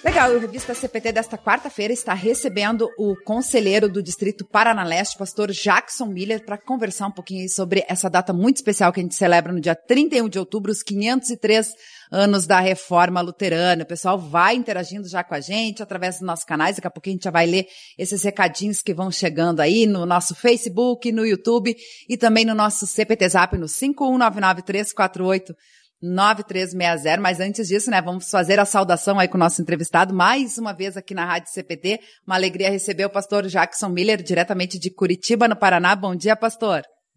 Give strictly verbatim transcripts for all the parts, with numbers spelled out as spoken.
Legal, o Revista C P T desta quarta-feira está recebendo o conselheiro do Distrito Paraná Leste, pastor Jackson Miller, para conversar um pouquinho sobre essa data muito especial que a gente celebra no dia trinta e um de outubro, os quinhentos e três anos da Reforma Luterana. O pessoal vai interagindo já com a gente através dos nossos canais, daqui a pouquinho a gente já vai ler esses recadinhos que vão chegando aí no nosso Facebook, no YouTube e também no nosso C P T Zap no cinco um nove nove três quatro oito nove três seis zero, mas antes disso, né, vamos fazer a saudação aí com o nosso entrevistado, mais uma vez aqui na Rádio C P T, uma alegria receber o pastor Jackson Miller, diretamente de Curitiba, no Paraná. Bom dia, pastor.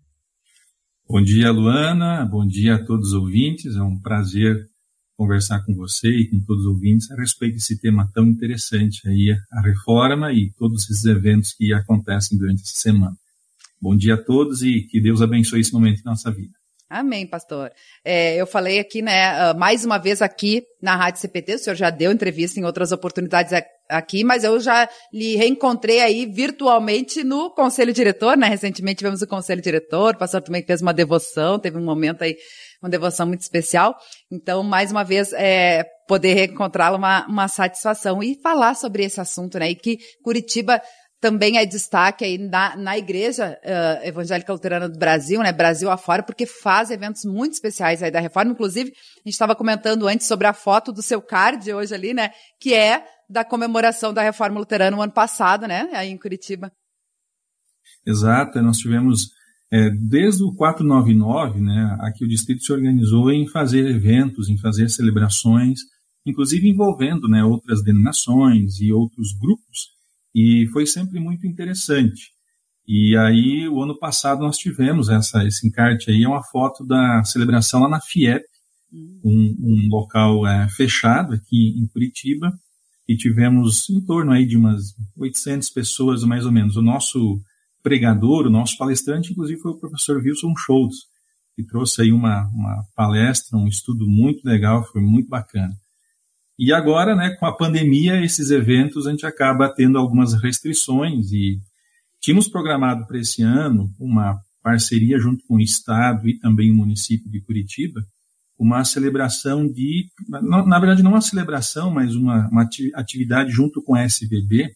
Bom dia, Luana, bom dia a todos os ouvintes, é um prazer conversar com você e com todos os ouvintes a respeito desse tema tão interessante aí, a reforma e todos esses eventos que acontecem durante essa semana. Bom dia a todos e que Deus abençoe esse momento em nossa vida. Amém, pastor. É, eu falei aqui, né, uh, mais uma vez aqui na Rádio C P T, o senhor já deu entrevista em outras oportunidades aqui, mas eu já lhe reencontrei aí virtualmente no Conselho Diretor, né, recentemente tivemos o Conselho Diretor, o pastor também fez uma devoção, teve um momento aí, uma devoção muito especial, então, mais uma vez, é, poder reencontrá-lo uma, uma satisfação e falar sobre esse assunto, né, e que Curitiba também é destaque aí na, na Igreja uh, Evangélica Luterana do Brasil, né, Brasil afora, porque faz eventos muito especiais aí da Reforma. Inclusive, a gente estava comentando antes sobre a foto do seu card hoje ali, né, que é da comemoração da Reforma Luterana no ano passado, né, aí em Curitiba. Exato, nós tivemos, é, desde o quatrocentos e noventa e nove, né, aqui o Distrito se organizou em fazer eventos, em fazer celebrações, inclusive envolvendo, né, outras denominações e outros grupos. E foi sempre muito interessante. E aí, o ano passado, nós tivemos essa, esse encarte aí, é uma foto da celebração lá na FIEP, um, um local é, fechado aqui em Curitiba, e tivemos em torno aí de umas oitocentas pessoas, mais ou menos. O nosso pregador, o nosso palestrante, inclusive, foi o professor Wilson Schultz, que trouxe aí uma, uma palestra, um estudo muito legal, foi muito bacana. E agora, né, com a pandemia, esses eventos a gente acaba tendo algumas restrições e tínhamos programado para esse ano uma parceria junto com o Estado e também o município de Curitiba, uma celebração de, na verdade não uma celebração, mas uma, uma atividade junto com a S B B,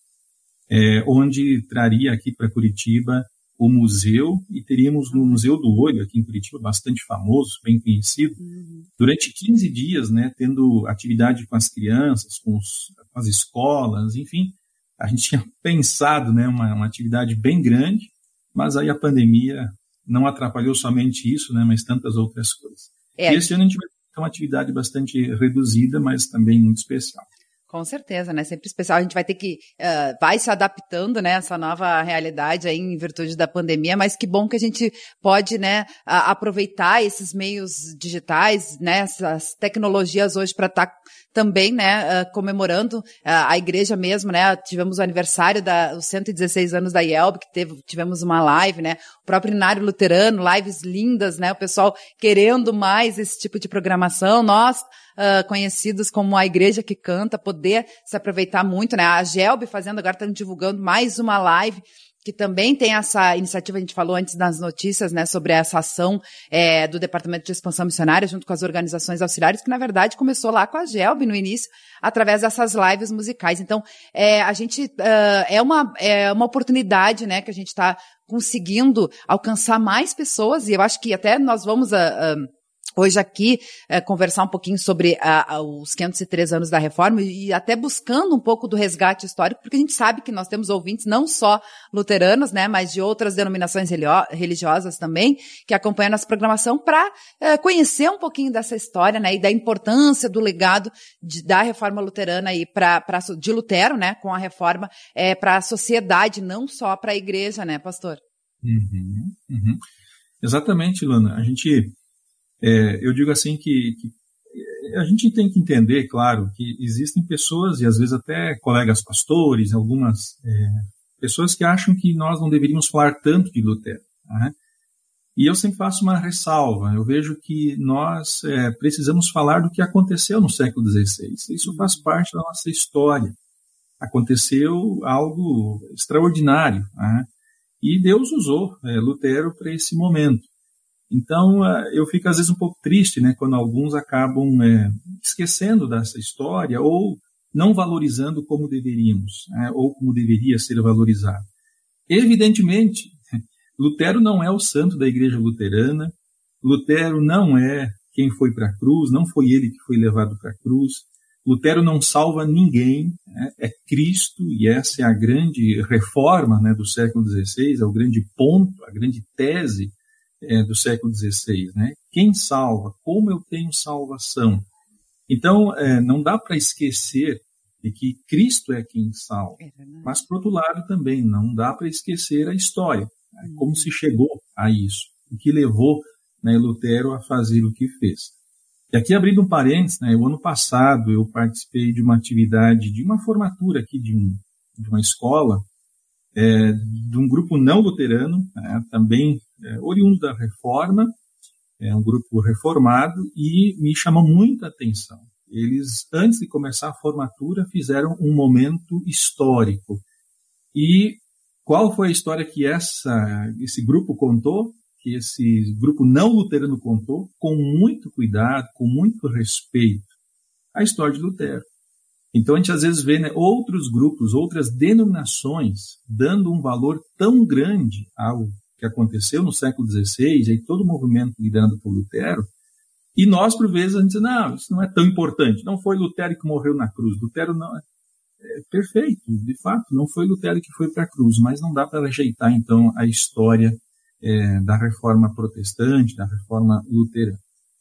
é, onde traria aqui para Curitiba o museu, e teríamos no Museu do Olho, aqui em Curitiba, bastante famoso, bem conhecido, uhum. durante quinze dias, né, tendo atividade com as crianças, com, os, com as escolas, enfim, a gente tinha pensado, né, uma, uma atividade bem grande, mas aí a pandemia não atrapalhou somente isso, né, mas tantas outras coisas. É. E esse ano a gente vai ter uma atividade bastante reduzida, mas também muito especial. Com certeza, né? Sempre especial. A gente vai ter que, uh, vai se adaptando, né? Essa nova realidade aí em virtude da pandemia, mas que bom que a gente pode, né? A, aproveitar esses meios digitais, né? Essas tecnologias hoje para estar tá também, né? Uh, comemorando uh, a igreja mesmo, né? Tivemos o aniversário da, os cento e dezesseis anos da I E L B, que teve, tivemos uma live, né? O próprio Inário Luterano, lives lindas, né? O pessoal querendo mais esse tipo de programação. Nós, Uh, conhecidos como a Igreja que Canta, poder se aproveitar muito, né? A Gelb fazendo, agora estão divulgando mais uma live que também tem essa iniciativa, a gente falou antes nas notícias, né, sobre essa ação é, do Departamento de Expansão Missionária junto com as organizações auxiliares, que na verdade começou lá com a Gelb no início, através dessas lives musicais. Então, é, a gente, uh, é, uma, é uma oportunidade, né, que a gente está conseguindo alcançar mais pessoas, e eu acho que até nós vamos... Uh, uh, hoje aqui, é, conversar um pouquinho sobre a, a, os quinhentos e três anos da Reforma e até buscando um pouco do resgate histórico, porque a gente sabe que nós temos ouvintes não só luteranos, né, mas de outras denominações religiosas também, que acompanham nossa programação para é, conhecer um pouquinho dessa história, né, e da importância do legado de, da Reforma Luterana aí pra, pra, de Lutero, né, com a Reforma, é, para a sociedade, não só para a igreja, né, pastor? Uhum, uhum. Exatamente, Luna. A gente... É, eu digo assim que, que a gente tem que entender, claro, que existem pessoas, e às vezes até colegas pastores, algumas é, pessoas que acham que nós não deveríamos falar tanto de Lutero, né? E eu sempre faço uma ressalva. Eu vejo que nós é, precisamos falar do que aconteceu no século dezesseis. Isso faz parte da nossa história. Aconteceu algo extraordinário, né? E Deus usou é, Lutero para esse momento. Então, eu fico às vezes um pouco triste, né, quando alguns acabam é, esquecendo dessa história ou não valorizando como deveríamos, né, ou como deveria ser valorizado. Evidentemente, Lutero não é o santo da Igreja Luterana, Lutero não é quem foi para a cruz, não foi ele que foi levado para a cruz, Lutero não salva ninguém, né, é Cristo, e essa é a grande reforma, né, do século dezesseis, é o grande ponto, a grande tese é, do século dezesseis. Né? Quem salva? Como eu tenho salvação? Então, é, não dá para esquecer de que Cristo é quem salva, mas, por outro lado, também não dá para esquecer a história, né, como se chegou a isso, o que levou, né, Lutero a fazer o que fez. E aqui, abrindo um parênteses, né, o ano passado eu participei de uma atividade, de uma formatura aqui de, um, de uma escola, é, de um grupo não luterano, né, também é, oriundo da Reforma, é um grupo reformado, e me chamou muita atenção. Eles, antes de começar a formatura, fizeram um momento histórico. E qual foi a história que essa, esse grupo contou? Que esse grupo não luterano contou, com muito cuidado, com muito respeito, a história de Lutero. Então a gente às vezes vê, né, outros grupos, outras denominações, dando um valor tão grande ao que aconteceu no século dezesseis, e todo o movimento liderado por Lutero, e nós, por vezes, a gente diz, não, isso não é tão importante, não foi Lutero que morreu na cruz, Lutero não é, é perfeito, de fato, não foi Lutero que foi para a cruz, mas não dá para rejeitar, então, a história é, da reforma protestante, da reforma luterana.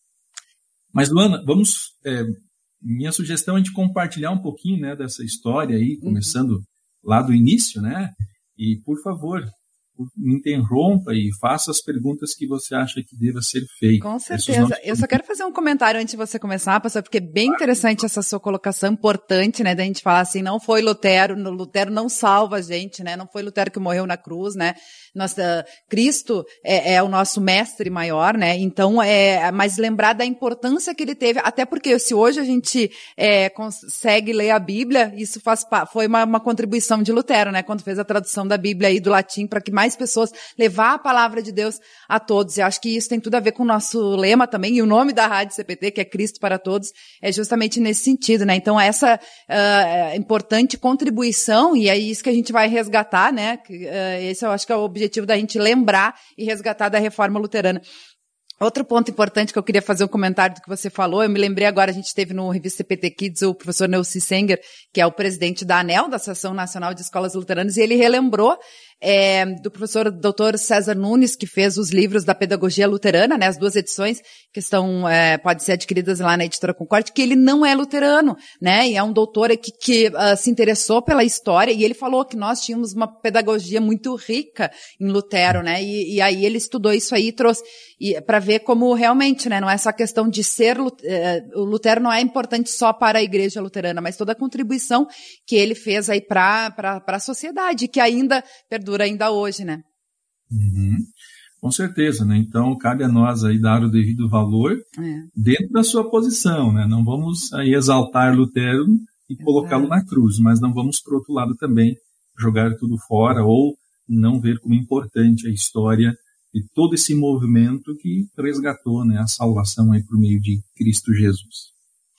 Mas, Luana, vamos, é, minha sugestão é de compartilhar um pouquinho, né, dessa história aí, começando uhum. lá do início, né, e, por favor, me interrompa e faça as perguntas que você acha que deva ser feita. Com certeza. Eu só quero fazer um comentário antes de você começar, pastor, porque é bem claro. Interessante essa sua colocação, importante, né, da gente falar assim, não foi Lutero, Lutero não salva a gente, né, não foi Lutero que morreu na cruz, né, nossa, Cristo é, é o nosso mestre maior, né, então, é, mas lembrar da importância que ele teve, até porque se hoje a gente é, consegue ler a Bíblia, isso faz, foi uma, uma contribuição de Lutero, né, quando fez a tradução da Bíblia aí do latim, para que mais pessoas levar a palavra de Deus a todos. E acho que isso tem tudo a ver com o nosso lema também, e o nome da Rádio C P T, que é Cristo para Todos, é justamente nesse sentido, né? Então, essa uh, importante contribuição, e é isso que a gente vai resgatar, né? Uh, esse eu acho que é o objetivo da gente lembrar e resgatar da reforma luterana. Outro ponto importante que eu queria fazer um comentário do que você falou, eu me lembrei agora, a gente teve no Revista C P T Kids o professor Neuci Senger, que é o presidente da ANEL, da Associação Nacional de Escolas Luteranas, e ele relembrou é, do professor doutor César Nunes, que fez os livros da Pedagogia Luterana, né, as duas edições que estão, é, podem ser adquiridas lá na Editora Concorde, que ele não é luterano, né, e é um doutor que, que uh, se interessou pela história, e ele falou que nós tínhamos uma pedagogia muito rica em Lutero, né, e, e aí ele estudou isso aí e trouxe, e, para ver como realmente, né, não é só questão de ser, uh, o Lutero não é importante só para a Igreja Luterana, mas toda a contribuição que ele fez aí para para a sociedade, que ainda perdura ainda hoje, né? Uhum. Com certeza, né? Então, cabe a nós aí dar o devido valor é. dentro da sua posição, né? Não vamos aí exaltar Lutero e Exato. colocá-lo na cruz, mas não vamos, por outro lado, também jogar tudo fora ou não ver como importante a história de todo esse movimento que resgatou, né, a salvação aí por meio de Cristo Jesus.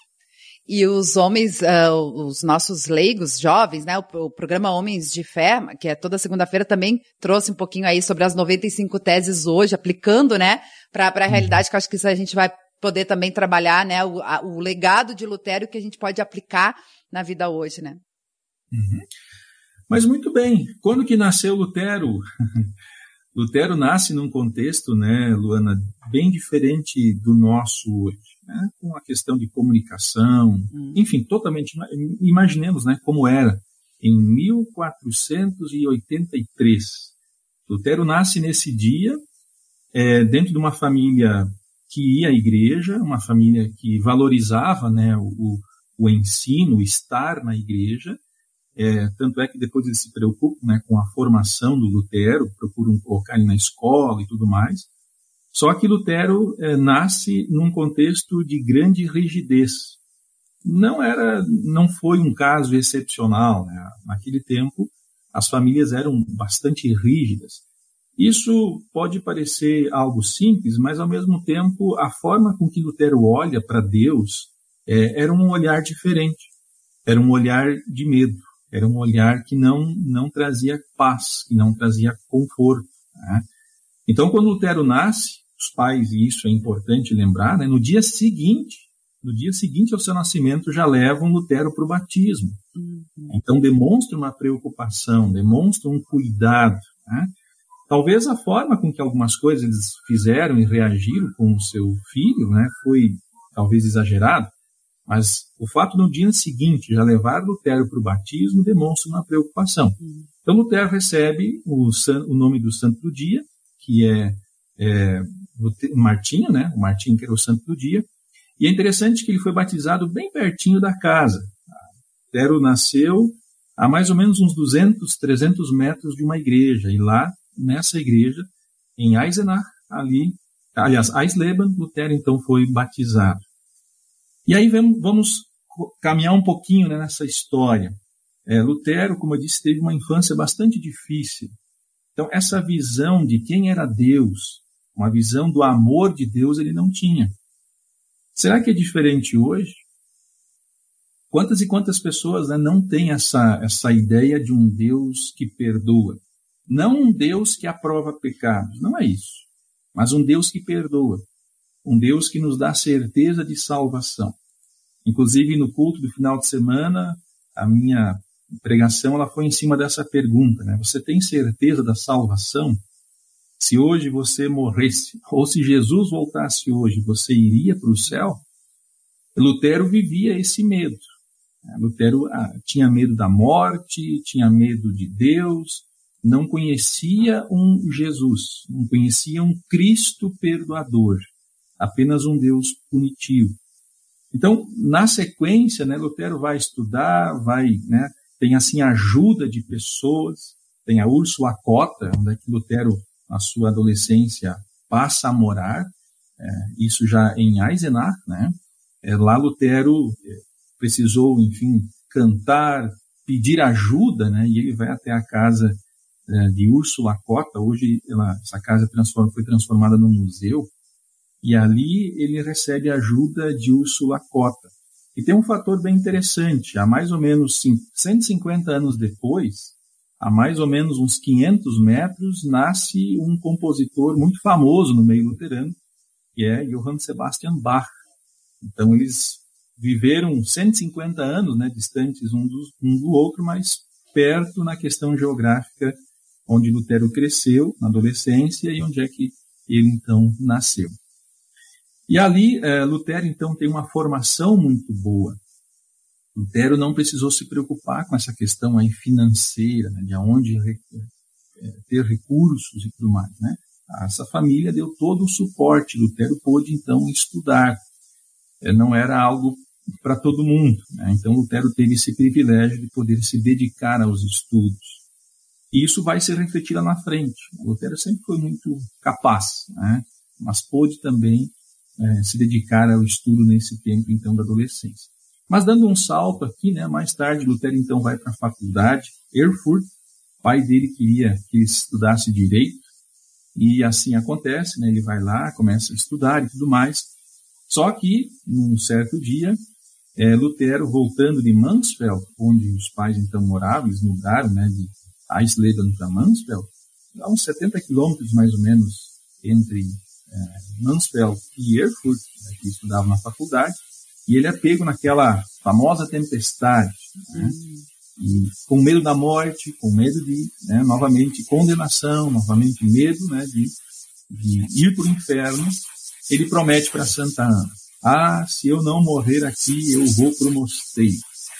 E os homens, uh, os nossos leigos, jovens, né, o, o programa Homens de Fé, que é toda segunda-feira, também trouxe um pouquinho aí sobre as noventa e cinco teses hoje, aplicando, né, para a realidade, que eu acho que isso a gente vai poder também trabalhar, né, o, a, o legado de Lutero que a gente pode aplicar na vida hoje, né. Uhum. Mas muito bem, quando que nasceu Lutero? Lutero nasce num contexto, né, Luana, bem diferente do nosso hoje, né, com a questão de comunicação, hum. enfim, totalmente, imaginemos, né, como era em mil quatrocentos e oitenta e três. Lutero nasce nesse dia, é, dentro de uma família que ia à igreja, uma família que valorizava, né, o, o ensino, o estar na igreja. É, tanto é que depois eles se preocupam, né, com a formação do Lutero, procuram colocar ele na escola e tudo mais. Só que Lutero é, nasce num contexto de grande rigidez. Não era, não foi um caso excepcional, né? Naquele tempo, as famílias eram bastante rígidas. Isso pode parecer algo simples, mas ao mesmo tempo a forma com que Lutero olha para Deus é, era um olhar diferente. era um olhar de medo, era um olhar que não, não trazia paz, que não trazia conforto. Né? Então, quando Lutero nasce, os pais, e isso é importante lembrar, né, no dia seguinte, no dia seguinte ao seu nascimento, já levam Lutero para o batismo. Uhum. Então, demonstra uma preocupação, demonstra um cuidado. Né? Talvez a forma com que algumas coisas eles fizeram e reagiram com o seu filho, né, foi talvez exagerado, mas o fato no dia seguinte já levar Lutero para o batismo demonstra uma preocupação. Uhum. Então, Lutero recebe o, o nome do santo do dia, que é, é Martinho, né? O Martinho que era o santo do dia. E é interessante que ele foi batizado bem pertinho da casa. Lutero nasceu a mais ou menos uns duzentos, trezentos metros de uma igreja. E lá, nessa igreja, em Eisenach, ali, aliás, Eisleben, Lutero então foi batizado. E aí vamos caminhar um pouquinho, né, nessa história. É, Lutero, como eu disse, teve uma infância bastante difícil. Então, essa visão de quem era Deus, uma visão do amor de Deus, ele não tinha. Será que é diferente hoje? Quantas e quantas pessoas, né, não têm essa, essa ideia de um Deus que perdoa? Não um Deus que aprova pecados, não é isso. Mas um Deus que perdoa. Um Deus que nos dá certeza de salvação. Inclusive, no culto do final de semana, a minha pregação ela foi em cima dessa pergunta. Né? Você tem certeza da salvação? Se hoje você morresse, ou se Jesus voltasse hoje, você iria para o céu? Lutero vivia esse medo. Lutero ah, tinha medo da morte, tinha medo de Deus, não conhecia um Jesus, não conhecia um Cristo perdoador, apenas um Deus punitivo. Então, na sequência, né, Lutero vai estudar, vai, né, tem assim a ajuda de pessoas, tem a Úrsula Cotta, onde é que Lutero, na sua adolescência, passa a morar, é, isso já em Eisenach, né, é, lá Lutero é, precisou, enfim, cantar, pedir ajuda, né, e ele vai até a casa é, de Úrsula Cotta. Hoje ela, essa casa transforma, foi transformada num museu, e ali ele recebe a ajuda de Úrsula Cotta. E tem um fator bem interessante, há mais ou menos cento e cinquenta anos depois, há mais ou menos uns quinhentos metros, nasce um compositor muito famoso no meio luterano, que é Johann Sebastian Bach. Então eles viveram cento e cinquenta anos, né, distantes um do, um do outro, mas perto na questão geográfica, onde Lutero cresceu, na adolescência, e onde é que ele então nasceu. E ali, eh, Lutero, então, tem uma formação muito boa. Lutero não precisou se preocupar com essa questão aí financeira, né, de onde eh, ter recursos e tudo mais. Né? Essa família deu todo o suporte. Lutero pôde, então, estudar. Eh, não era algo para todo mundo. Né? Então, Lutero teve esse privilégio de poder se dedicar aos estudos. E isso vai se refletir lá na frente. Lutero sempre foi muito capaz, né? Mas pôde também É, se dedicar ao estudo nesse tempo, então, da adolescência. Mas dando um salto aqui, né, mais tarde, Lutero, então, vai para a faculdade, Erfurt, o pai dele queria que ele estudasse Direito, e assim acontece, né, ele vai lá, começa a estudar e tudo mais, só que, num certo dia, é, Lutero, voltando de Mansfeld, onde os pais, então, moravam, eles mudaram, né, de Eisleben para Mansfeld, há uns setenta quilômetros, mais ou menos, entre É, Mansfeld e Erfurt, né, que estudava na faculdade, e ele é pego naquela famosa tempestade, né, e com medo da morte, com medo de, né, novamente, condenação, novamente medo, né, de, de ir para o inferno. Ele promete para Santa Ana: ah, se eu não morrer aqui, eu vou para o mosteiro.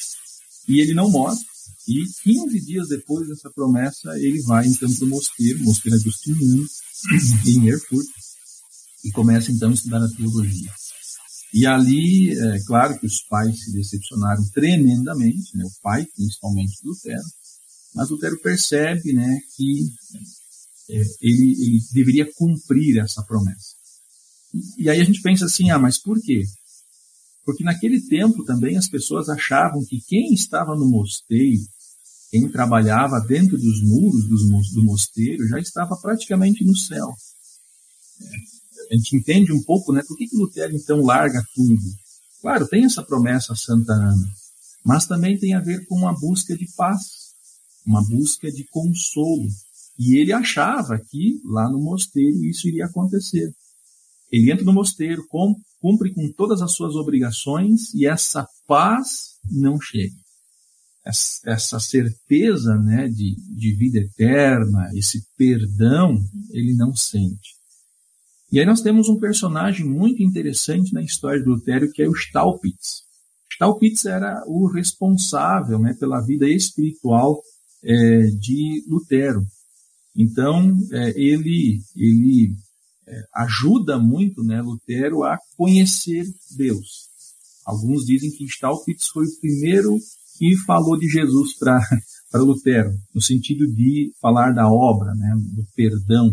E ele não morre, e quinze dias depois dessa promessa, ele vai então para o mosteiro, o mosteiro agostiniano, em Erfurt, e começa então a estudar a teologia. E ali, é claro que os pais se decepcionaram tremendamente, né, o pai, principalmente Lutero, mas Lutero percebe, né, que é, ele, ele deveria cumprir essa promessa. E, e aí a gente pensa assim, ah, mas por quê? Porque naquele tempo também as pessoas achavam que quem estava no mosteiro, quem trabalhava dentro dos muros dos, do mosteiro, já estava praticamente no céu. É, a gente entende um pouco, né, por que que Lutero então larga tudo. Claro, tem essa promessa a Santa Ana, mas também tem a ver com uma busca de paz, uma busca de consolo. E ele achava que lá no mosteiro isso iria acontecer. Ele entra no mosteiro, cumpre com todas as suas obrigações e essa paz não chega. Essa certeza, né, de, de vida eterna, esse perdão, ele não sente. E aí nós temos um personagem muito interessante na história de Lutero, que é o Staupitz. Staupitz era o responsável, né, pela vida espiritual é, de Lutero. Então, é, ele, ele é, ajuda muito, né, Lutero a conhecer Deus. Alguns dizem que Staupitz foi o primeiro que falou de Jesus para Lutero, no sentido de falar da obra, né, do perdão.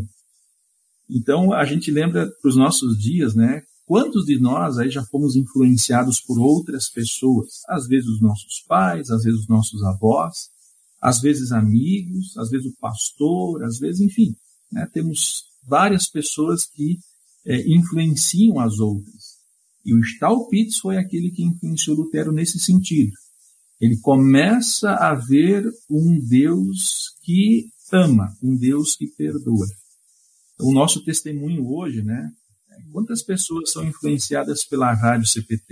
Então, a gente lembra para os nossos dias, né, quantos de nós aí já fomos influenciados por outras pessoas? Às vezes os nossos pais, às vezes os nossos avós, às vezes amigos, às vezes o pastor, às vezes, enfim, né, temos várias pessoas que é, influenciam as outras. E o Staupitz foi aquele que influenciou Lutero nesse sentido. Ele começa a ver um Deus que ama, um Deus que perdoa. O nosso testemunho hoje, né? Quantas pessoas são influenciadas pela rádio C P T?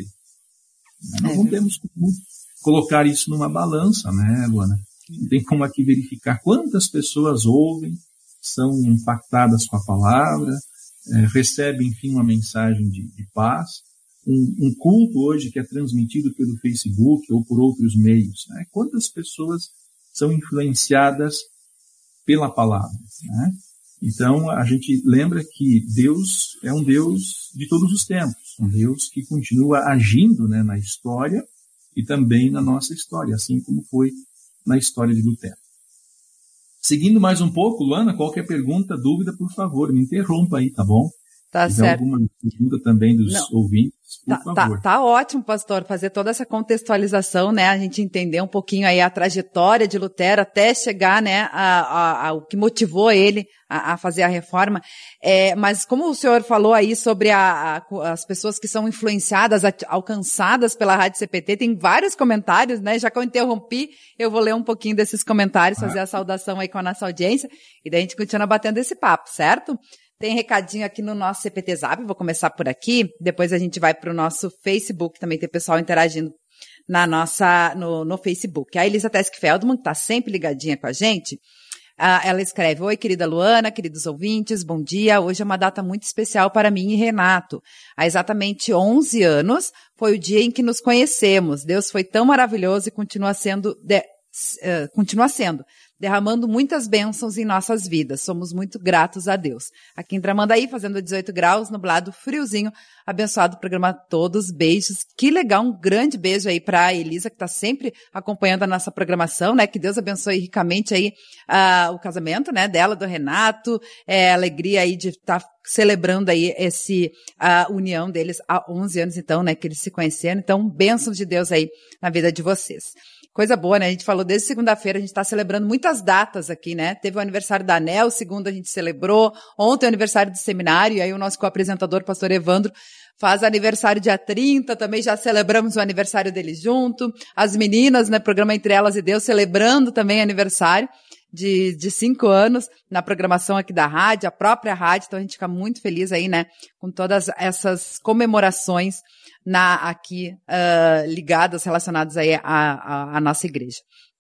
Nós não temos como colocar isso numa balança, né, Luana? Não tem como aqui verificar quantas pessoas ouvem, são impactadas com a palavra, é, recebem, enfim, uma mensagem de, de paz. Um, um culto hoje que é transmitido pelo Facebook ou por outros meios, né? Quantas pessoas são influenciadas pela palavra, né? Então, a gente lembra que Deus é um Deus de todos os tempos, um Deus que continua agindo, né, na história e também na nossa história, assim como foi na história de Lutero. Seguindo mais um pouco, Luana, qualquer pergunta, dúvida, por favor, me interrompa aí, tá bom? Tá Se certo. alguma pergunta também dos Não. ouvintes, por tá, favor. Tá, tá ótimo, pastor, fazer toda essa contextualização, né, a gente entender um pouquinho aí a trajetória de Lutero até chegar, né, a, a, a, o que motivou ele a, a fazer a reforma. É, mas como o senhor falou aí sobre a, a, as pessoas que são influenciadas, a, alcançadas pela Rádio C P T, tem vários comentários, né, já que eu interrompi, eu vou ler um pouquinho desses comentários, fazer a saudação aí com a nossa audiência, e daí a gente continua batendo esse papo, certo? Tem recadinho aqui no nosso C P T Zap, vou começar por aqui, depois a gente vai para o nosso Facebook, também tem pessoal interagindo na nossa, no, no Facebook. A Elisa Tesk Feldman, que está sempre ligadinha com a gente, uh, ela escreve: Oi, querida Luana, queridos ouvintes, bom dia, hoje é uma data muito especial para mim e Renato. Há exatamente onze anos foi o dia em que nos conhecemos. Deus foi tão maravilhoso e continua sendo... De, uh, continua sendo. derramando muitas bênçãos em nossas vidas. Somos muito gratos a Deus. Aqui em Tramandaí, fazendo dezoito graus, nublado, friozinho, abençoado o programa a todos, beijos. Que legal, um grande beijo aí para a Elisa, que está sempre acompanhando a nossa programação, né? Que Deus abençoe ricamente aí uh, o casamento, né? Dela, do Renato, é, alegria aí de estar tá celebrando aí esse a uh, união deles há onze anos, então, né? Que eles se conheceram. Então, bênçãos de Deus aí na vida de vocês. Coisa boa, né? A gente falou desde segunda-feira, a gente está celebrando muitas datas aqui, né? Teve o aniversário da ANEL, segundo a gente celebrou, ontem o aniversário do seminário, e aí o nosso co-apresentador, pastor Evandro, faz aniversário dia trinta, também já celebramos o aniversário dele junto. As meninas, né? Programa Entre Elas e Deus, celebrando também aniversário de, de cinco anos na programação aqui da rádio, a própria rádio, então a gente fica muito feliz aí, né? Com todas essas comemorações na, aqui, uh, ligadas, relacionadas aí à, à, à nossa igreja.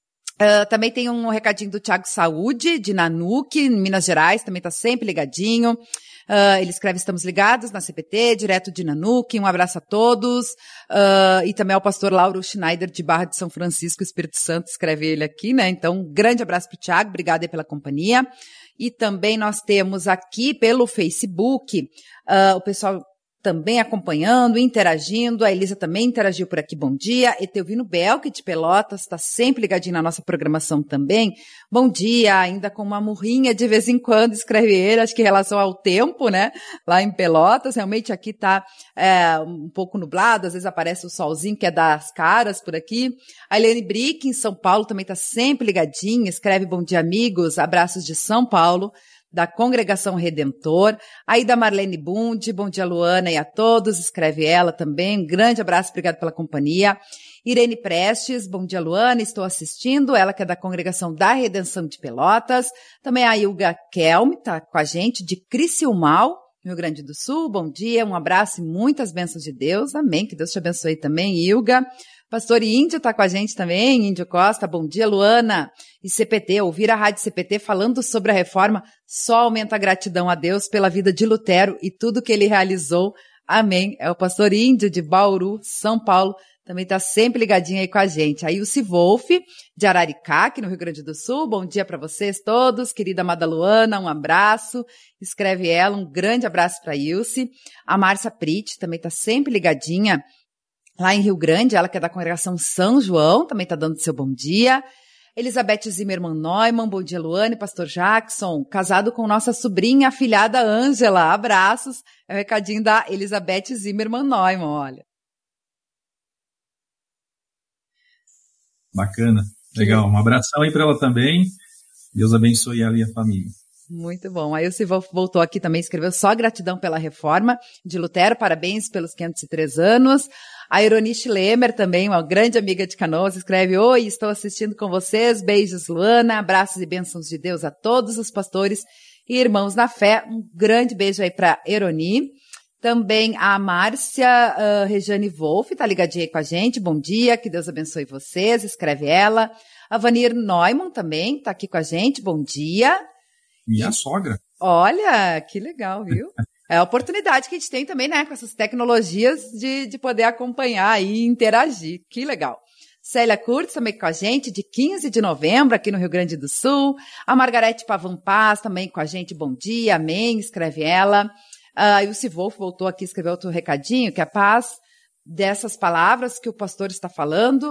Uh, também tem um recadinho do Thiago Saúde, de Nanuque, Minas Gerais, também está sempre ligadinho. Uh, ele escreve: estamos ligados na C P T, direto de Nanuque, um abraço a todos. Uh, e também ao pastor Lauro Schneider, de Barra de São Francisco, Espírito Santo, escreve ele aqui, né? Então, um grande abraço para o Thiago, obrigada aí pela companhia. E também nós temos aqui pelo Facebook, uh, o pessoal também acompanhando, interagindo. A Elisa também interagiu por aqui, bom dia. Etelvino Belk, de Pelotas, está sempre ligadinho na nossa programação também. Bom dia, ainda com uma murrinha de vez em quando, escreve ele, acho que em relação ao tempo, né, lá em Pelotas. Realmente aqui está é, um pouco nublado, às vezes aparece o solzinho que é das caras por aqui. A Helene Brick, em São Paulo, também está sempre ligadinha, escreve: bom dia, amigos, abraços de São Paulo, da Congregação Redentor. Aí da Marlene Bund, bom dia, Luana, e a todos, escreve ela também, um grande abraço, obrigado pela companhia. Irene Prestes, bom dia, Luana, estou assistindo, ela que é da Congregação da Redenção de Pelotas. Também a Ilga Kelm está com a gente, de Criciúmal, Rio Grande do Sul. Bom dia, um abraço e muitas bênçãos de Deus. Amém, que Deus te abençoe também, Ilga. Pastor Índio está com a gente também, Índio Costa, bom dia, Luana. E C P T, ouvir a Rádio C P T falando sobre a reforma só aumenta a gratidão a Deus pela vida de Lutero e tudo que ele realizou. Amém. É o Pastor Índio de Bauru, São Paulo, também está sempre ligadinho aí com a gente. A Ilse Wolf, de Araricá, aqui no Rio Grande do Sul. Bom dia para vocês todos. Querida amada Luana, um abraço. Escreve ela, um grande abraço para a Ilse. A Márcia Prit também está sempre ligadinha lá em Rio Grande, ela que é da Congregação São João, também está dando seu bom dia. Elizabeth Zimmermann Neumann, bom dia, Luana e Pastor Jackson, casado com nossa sobrinha, afilhada Ângela. Abraços. É o recadinho da Elizabeth Zimmermann Neumann, olha. Bacana, legal. Um abração aí para ela também. Deus abençoe ela e a família. Muito bom. Aí o Silvio voltou aqui também, escreveu só gratidão pela reforma de Lutero, parabéns pelos quinhentos e três anos. A Ironice Lemer também, uma grande amiga de Canoas, escreve: oi, estou assistindo com vocês, beijos, Luana, abraços e bênçãos de Deus a todos os pastores e irmãos na fé. Um grande beijo aí para Eroni. Também a Márcia uh, Rejane Wolf, tá ligadinha aí com a gente, bom dia, que Deus abençoe vocês, escreve ela. A Vanir Neumann também tá aqui com a gente, bom dia. E a sogra. Olha, que legal, viu? É a oportunidade que a gente tem também, né, com essas tecnologias de, de poder acompanhar e interagir. Que legal. Célia Kurtz também com a gente, de quinze de novembro, aqui no Rio Grande do Sul. A Margarete Pavan Paz também com a gente, bom dia, amém, escreve ela. A uh, Ilse Wolf voltou aqui, escreveu outro recadinho, que a paz dessas palavras que o pastor está falando,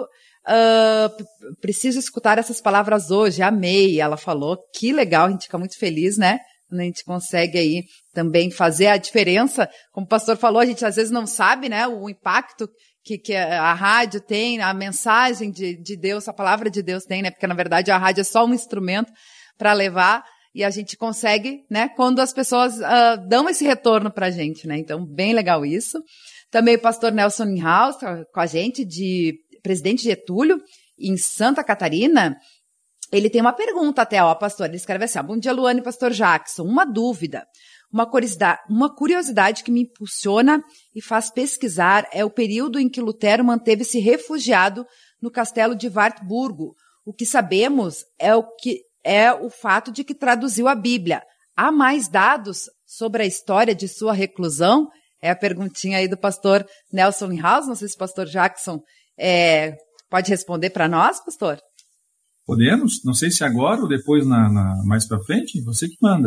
uh, preciso escutar essas palavras hoje, amei, ela falou, que legal, a gente fica muito feliz, né? A gente consegue aí também fazer a diferença, como o pastor falou, a gente às vezes não sabe, né, o impacto que, que a rádio tem, a mensagem de, de Deus, a palavra de Deus tem, né, porque na verdade a rádio é só um instrumento para levar, e a gente consegue, né, quando as pessoas uh, dão esse retorno pra gente, né, então bem legal isso. Também o pastor Nelson Inhaus tá com a gente, de Presidente Getúlio, em Santa Catarina. Ele tem uma pergunta até, ó, pastor, ele escreve assim: bom dia, Luana e pastor Jackson, uma dúvida, uma curiosidade, uma curiosidade que me impulsiona e faz pesquisar é o período em que Lutero manteve-se refugiado no castelo de Wartburgo. O que sabemos é o que é o fato de que traduziu a Bíblia. Há mais dados sobre a história de sua reclusão? É a perguntinha aí do pastor Nelson Inhaus. Não sei se o pastor Jackson é, pode responder para nós, pastor? Podemos, não sei se agora ou depois na, na, mais para frente, você que manda.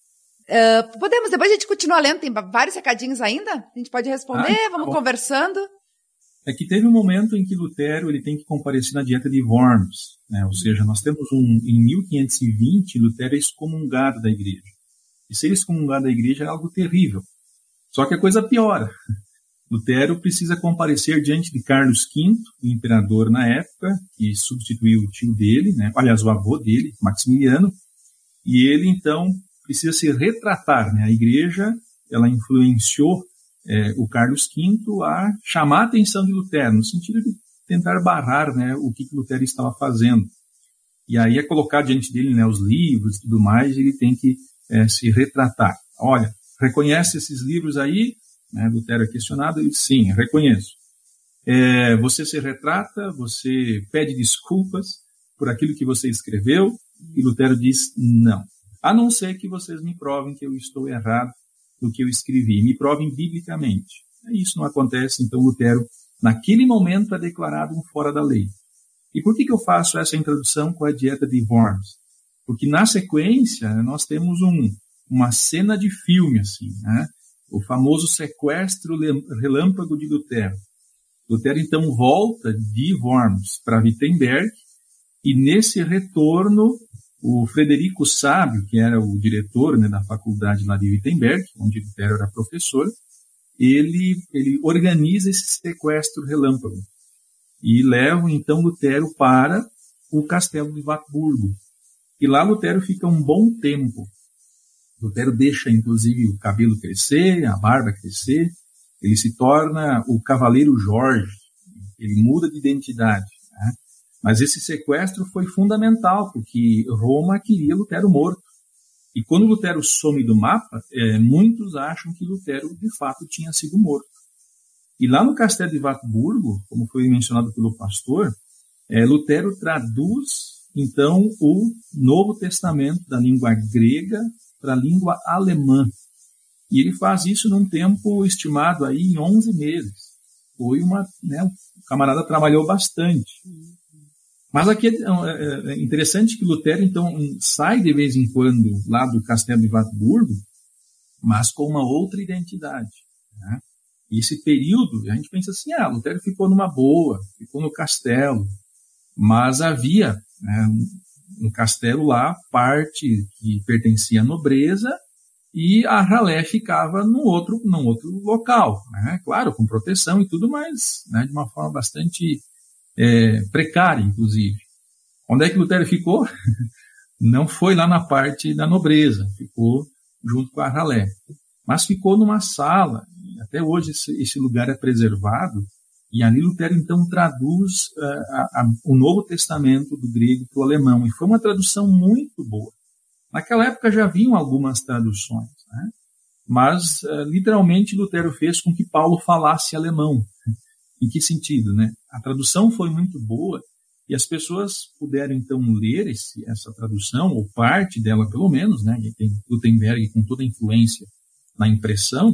Uh, podemos, depois a gente continua lendo, tem vários recadinhos ainda, a gente pode responder, ah, vamos tá conversando. É que teve um momento em que Lutero ele tem que comparecer na dieta de Worms, né? Ou seja, nós temos um, em mil quinhentos e vinte, Lutero é excomungado da igreja. E ser excomungado da igreja é algo terrível. Só que a coisa piora. Lutero precisa comparecer diante de Carlos quinto, o imperador na época, que substituiu o tio dele, né? Aliás, o avô dele, Maximiliano, e ele, então, precisa se retratar, né? A igreja, ela influenciou é, o Carlos quinto a chamar a atenção de Lutero, no sentido de tentar barrar, né, o que, que Lutero estava fazendo. E aí é colocar diante dele, né, os livros e tudo mais, ele tem que é, se retratar. Olha, reconhece esses livros aí? Né, Lutero é questionado, ele diz, sim, reconheço. É, você se retrata, você pede desculpas por aquilo que você escreveu, e Lutero diz, não. A não ser que vocês me provem que eu estou errado no que eu escrevi, me provem biblicamente. Isso não acontece, então Lutero, naquele momento, é declarado um fora da lei. E por que, que eu faço essa introdução com a dieta de Worms? Porque na sequência nós temos um, uma cena de filme, assim, né? O famoso sequestro relâmpago de Lutero. Lutero então volta de Worms para Wittenberg, e nesse retorno o Frederico Sábio, que era o diretor, né, da faculdade lá de Wittenberg, onde Lutero era professor, ele, ele organiza esse sequestro relâmpago e leva então Lutero para o castelo de Wartburgo. E lá Lutero fica um bom tempo. Lutero deixa, inclusive, o cabelo crescer, a barba crescer, ele se torna o Cavaleiro Jorge, ele muda de identidade, né? Mas esse sequestro foi fundamental, porque Roma queria Lutero morto. E quando Lutero some do mapa, é, muitos acham que Lutero, de fato, tinha sido morto. E lá no castelo de Wartburgo, como foi mencionado pelo pastor, é, Lutero traduz, então, o Novo Testamento da língua grega para a língua alemã. E ele faz isso num tempo estimado aí em onze meses. Foi uma, né, o camarada trabalhou bastante. Mas aqui é interessante que Lutero, então, sai de vez em quando lá do castelo de Wartburgo, mas com uma outra identidade, né? E esse período, a gente pensa assim, ah, Lutero ficou numa boa, ficou no castelo, mas havia, né, no castelo lá parte que pertencia à nobreza e a ralé ficava num outro, num outro local, né? Claro, com proteção e tudo, mas, né, de uma forma bastante é, precária, inclusive. Onde é que Lutero ficou? Não foi lá na parte da nobreza, ficou junto com a ralé, mas ficou numa sala. Até hoje esse, esse lugar é preservado, e ali Lutero então traduz uh, a, a, o Novo Testamento do grego para o alemão, e foi uma tradução muito boa. Naquela época já haviam algumas traduções, né? Mas uh, literalmente Lutero fez com que Paulo falasse alemão. Em que sentido, né? A tradução foi muito boa, e as pessoas puderam então ler esse, essa tradução, ou parte dela pelo menos, né? E tem Gutenberg com toda a influência na impressão,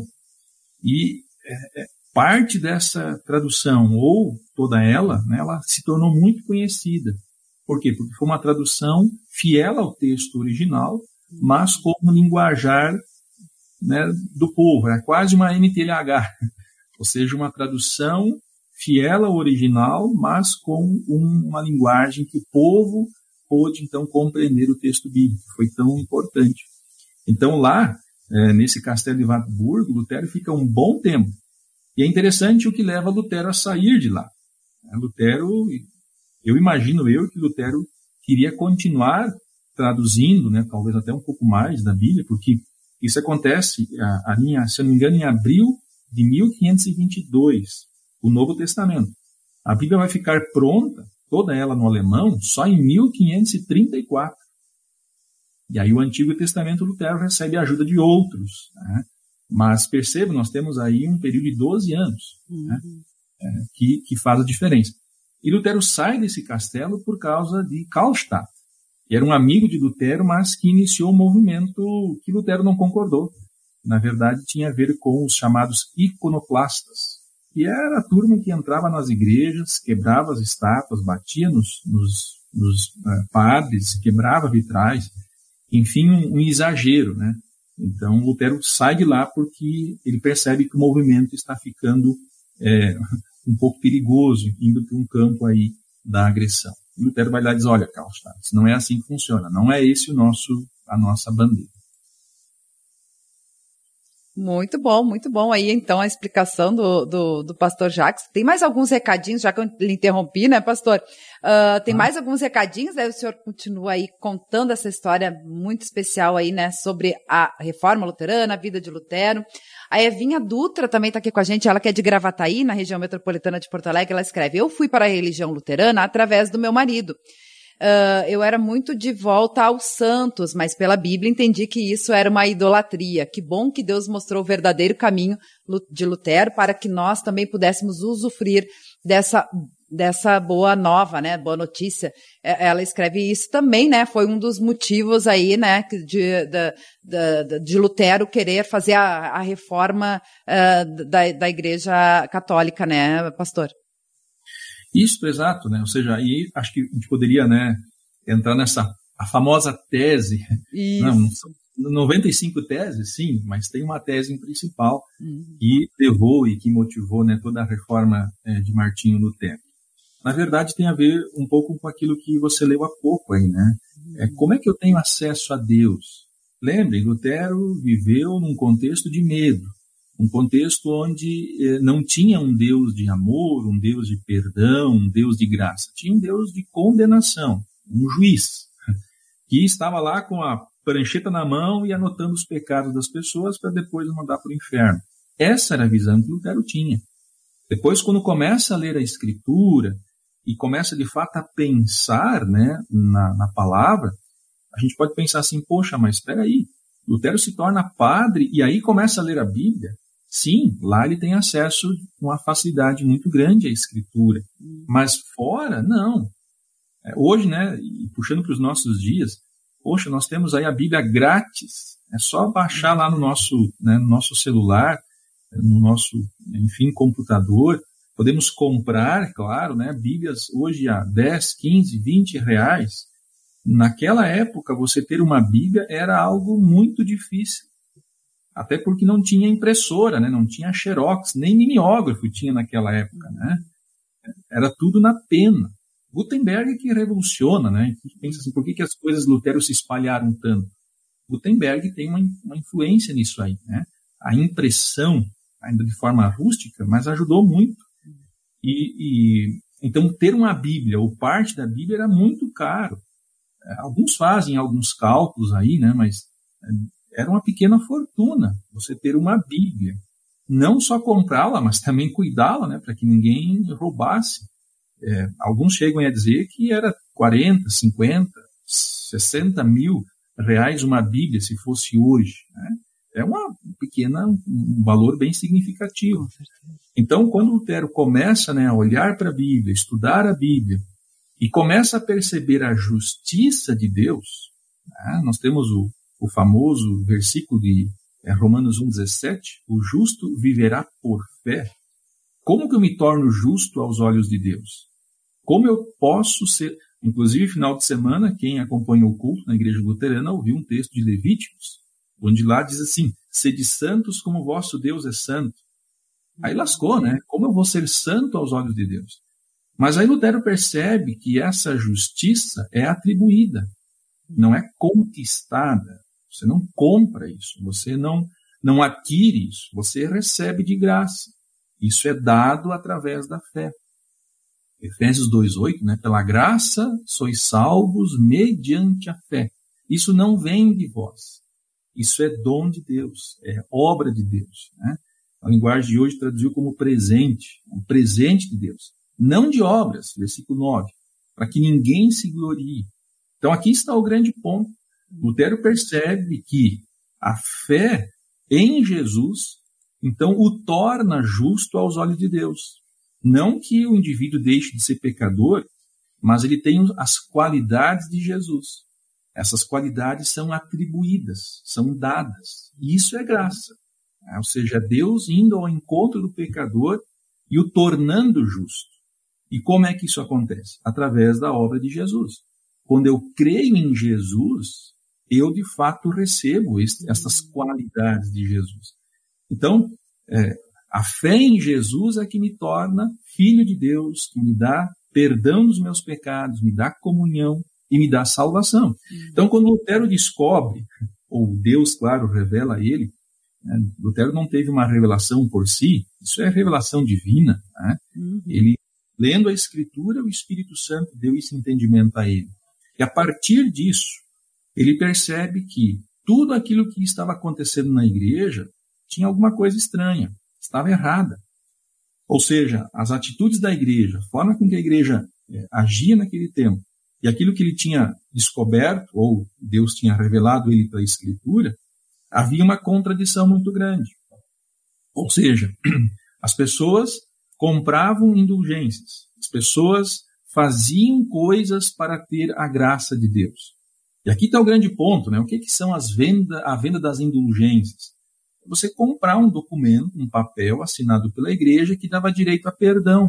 e é, parte dessa tradução, ou toda ela, né, ela se tornou muito conhecida. Por quê? Porque foi uma tradução fiel ao texto original, mas com um linguajar, né, do povo. É quase uma M T L H, ou seja, uma tradução fiel ao original, mas com um, uma linguagem que o povo pôde, então, compreender o texto bíblico. Foi tão importante. Então, lá, É, nesse castelo de Wartburgo, Lutero fica um bom tempo. E é interessante o que leva Lutero a sair de lá. Lutero, eu imagino eu que Lutero queria continuar traduzindo, né, talvez até um pouco mais da Bíblia, porque isso acontece, a, a linha, se eu não me engano, em abril de mil quinhentos e vinte e dois, o Novo Testamento. A Bíblia vai ficar pronta, toda ela no alemão, só em mil quinhentos e trinta e quatro. E aí o Antigo Testamento, Lutero recebe a ajuda de outros, né? Mas perceba, nós temos aí um período de doze anos, uhum, né? é, que, que faz a diferença. E Lutero sai desse castelo por causa de Karlstadt, que era um amigo de Lutero, mas que iniciou um movimento que Lutero não concordou. Na verdade, tinha a ver com os chamados iconoclastas, que era a turma que entrava nas igrejas, quebrava as estátuas, batia nos, nos, nos uh, padres, quebrava vitrais. Enfim, um, um exagero, né? Então, Lutero sai de lá porque ele percebe que o movimento está ficando é, um pouco perigoso, indo para um campo aí da agressão. E Lutero vai lá e diz, olha, Karlstadt, não é assim que funciona, não é esse o nosso, a nossa bandeira. Muito bom, muito bom aí, então, a explicação do, do, do pastor Jacques. Tem mais alguns recadinhos, já que eu lhe interrompi, né, pastor? Uh, tem ah. mais alguns recadinhos, daí o senhor continua aí contando essa história muito especial aí, né, sobre a reforma luterana, a vida de Lutero. A Evinha Dutra também está aqui com a gente, ela que é de Gravataí, na região metropolitana de Porto Alegre, ela escreve, eu fui para a religião luterana através do meu marido. Uh, eu era muito de volta aos santos, mas pela Bíblia entendi que isso era uma idolatria. Que bom que Deus mostrou o verdadeiro caminho de Lutero para que nós também pudéssemos usufruir dessa, dessa boa nova, né, boa notícia. Ela escreve isso também, né, foi um dos motivos aí, né, de, de, de, de Lutero querer fazer a, a reforma uh, da, da Igreja Católica, né, pastor? Isso, exato, né? Ou seja, aí acho que a gente poderia, né, entrar nessa a famosa tese. Isso. Não, são noventa e cinco teses, sim, mas tem uma tese principal uhum. que levou e que motivou, né, toda a reforma é, de Martinho Lutero. Na verdade, tem a ver um pouco com aquilo que você leu há pouco aí, né? Uhum. É, como é que eu tenho acesso a Deus? Lembrem, Lutero viveu num contexto de medo. Um contexto onde eh, não tinha um Deus de amor, um Deus de perdão, um Deus de graça. Tinha um Deus de condenação, um juiz, que estava lá com a prancheta na mão e anotando os pecados das pessoas para depois mandar para o inferno. Essa era a visão que Lutero tinha. Depois, quando começa a ler a Escritura e começa, de fato, a pensar, né, na, na palavra, a gente pode pensar assim, poxa, mas espera aí, Lutero se torna padre e aí começa a ler a Bíblia. Sim, lá ele tem acesso com uma facilidade muito grande à Escritura, mas fora, não. Hoje, né, e puxando para os nossos dias, poxa, nós temos aí a Bíblia grátis, é só baixar lá no nosso, né, no nosso celular, no nosso, enfim, computador. Podemos comprar, claro, né, Bíblias hoje a dez, quinze, vinte reais. Naquela época, você ter uma Bíblia era algo muito difícil. Até porque não tinha impressora, né, não tinha xerox, nem mimeógrafo tinha naquela época, né? Era tudo na pena. Gutenberg que revoluciona, né? A gente pensa assim, por que, que as coisas de Lutero se espalharam tanto? Gutenberg tem uma, uma influência nisso aí, né? A impressão, ainda de forma rústica, mas ajudou muito. E, e então ter uma Bíblia ou parte da Bíblia era muito caro. Alguns fazem alguns cálculos aí, né? Mas era uma pequena fortuna você ter uma Bíblia. Não só comprá-la, mas também cuidá-la, né? Para que ninguém roubasse. É, alguns chegam a dizer que era quarenta, cinquenta, sessenta mil reais uma Bíblia, se fosse hoje, né? É uma pequena, um valor bem significativo. Então, quando Lutero começa, né, a olhar para a Bíblia, estudar a Bíblia, e começa a perceber a justiça de Deus, né, nós temos o, o famoso versículo de é, Romanos um, dezessete, o justo viverá por fé. Como que eu me torno justo aos olhos de Deus? Como eu posso ser... Inclusive, final de semana, quem acompanha o culto na igreja luterana ouviu um texto de Levíticos, onde lá diz assim, sede santos como o vosso Deus é santo. Aí lascou, né? Como eu vou ser santo aos olhos de Deus? Mas aí Lutero percebe que essa justiça é atribuída, não é conquistada. Você não compra isso, você não, não adquire isso, você recebe de graça. Isso é dado através da fé. Efésios dois, oito, né? Pela graça sois salvos mediante a fé. Isso não vem de vós. Isso é dom de Deus, é obra de Deus, né? A linguagem de hoje traduziu como presente, um presente de Deus. Não de obras, versículo nove, para que ninguém se glorie. Então aqui está o grande ponto. Lutero percebe que a fé em Jesus, então, o torna justo aos olhos de Deus. Não que o indivíduo deixe de ser pecador, mas ele tem as qualidades de Jesus. Essas qualidades são atribuídas, são dadas. E isso é graça. Ou seja, Deus indo ao encontro do pecador e o tornando justo. E como é que isso acontece? Através da obra de Jesus. Quando eu creio em Jesus, eu de fato recebo este, essas qualidades de Jesus. Então, é, a fé em Jesus é que me torna filho de Deus, que me dá perdão dos meus pecados, me dá comunhão e me dá salvação. Então, quando Lutero descobre, ou Deus, claro, revela a ele, né, Lutero não teve uma revelação por si, isso é revelação divina, né? Uhum. Ele, lendo a Escritura, o Espírito Santo deu esse entendimento a ele. E a partir disso, ele percebe que tudo aquilo que estava acontecendo na igreja tinha alguma coisa estranha, estava errada. Ou seja, as atitudes da igreja, a forma com que a igreja é, agia naquele tempo, e aquilo que ele tinha descoberto, ou Deus tinha revelado ele pela Escritura, havia uma contradição muito grande. Ou seja, as pessoas compravam indulgências, as pessoas faziam coisas para ter a graça de Deus. E aqui está o grande ponto, né? O que, que são as vendas, a venda das indulgências? Você comprar um documento, um papel assinado pela igreja que dava direito a perdão.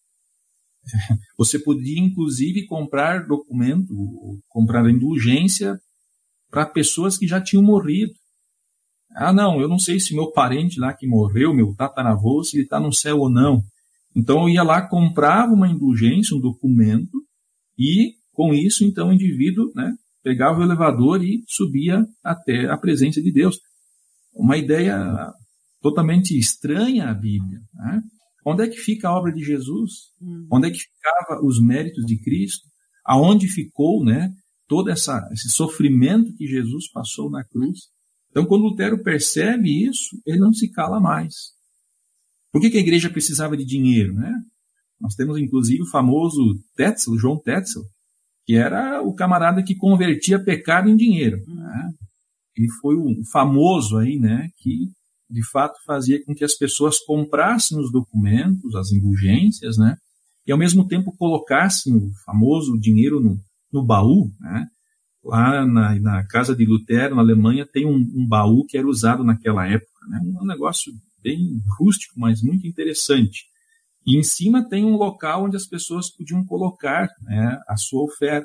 Você podia, inclusive, comprar documento, comprar indulgência para pessoas que já tinham morrido. Ah, não, eu não sei se meu parente lá que morreu, meu tataravô, se ele está no céu ou não. Então eu ia lá, comprava uma indulgência, um documento, e com isso, então, o indivíduo, né, pegava o elevador e subia até a presença de Deus. Uma ideia totalmente estranha à Bíblia, né? Onde é que fica a obra de Jesus? Hum. Onde é que ficavam os méritos de Cristo? Aonde ficou, né, todo essa, esse sofrimento que Jesus passou na cruz? Então, quando Lutero percebe isso, ele não se cala mais. Por que, que a igreja precisava de dinheiro, né? Nós temos, inclusive, o famoso Tetzel, João Tetzel, que era o camarada que convertia pecado em dinheiro. Né? Ele foi o famoso aí, né, que, de fato, fazia com que as pessoas comprassem os documentos, as indulgências, né, e, ao mesmo tempo, colocassem o famoso dinheiro no, no baú, né? Lá na, na casa de Lutero, na Alemanha, tem um, um baú que era usado naquela época, né? Um negócio bem rústico, mas muito interessante. E em cima tem um local onde as pessoas podiam colocar, né, a sua oferta.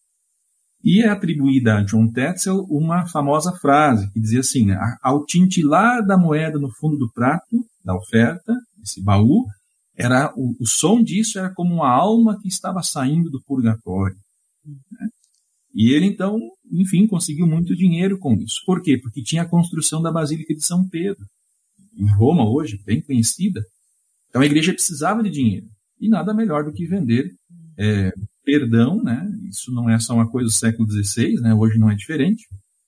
E é atribuída a John Tetzel uma famosa frase que dizia assim, né, ao tintilar da moeda no fundo do prato, da oferta, esse baú, era, o, o som disso era como uma alma que estava saindo do purgatório. Né? E ele, então, enfim, conseguiu muito dinheiro com isso. Por quê? Porque tinha a construção da Basílica de São Pedro, em Roma hoje, bem conhecida. Então a igreja precisava de dinheiro. E nada melhor do que vender é, perdão, né? Isso não é só uma coisa do século dezesseis, né? Hoje não é diferente.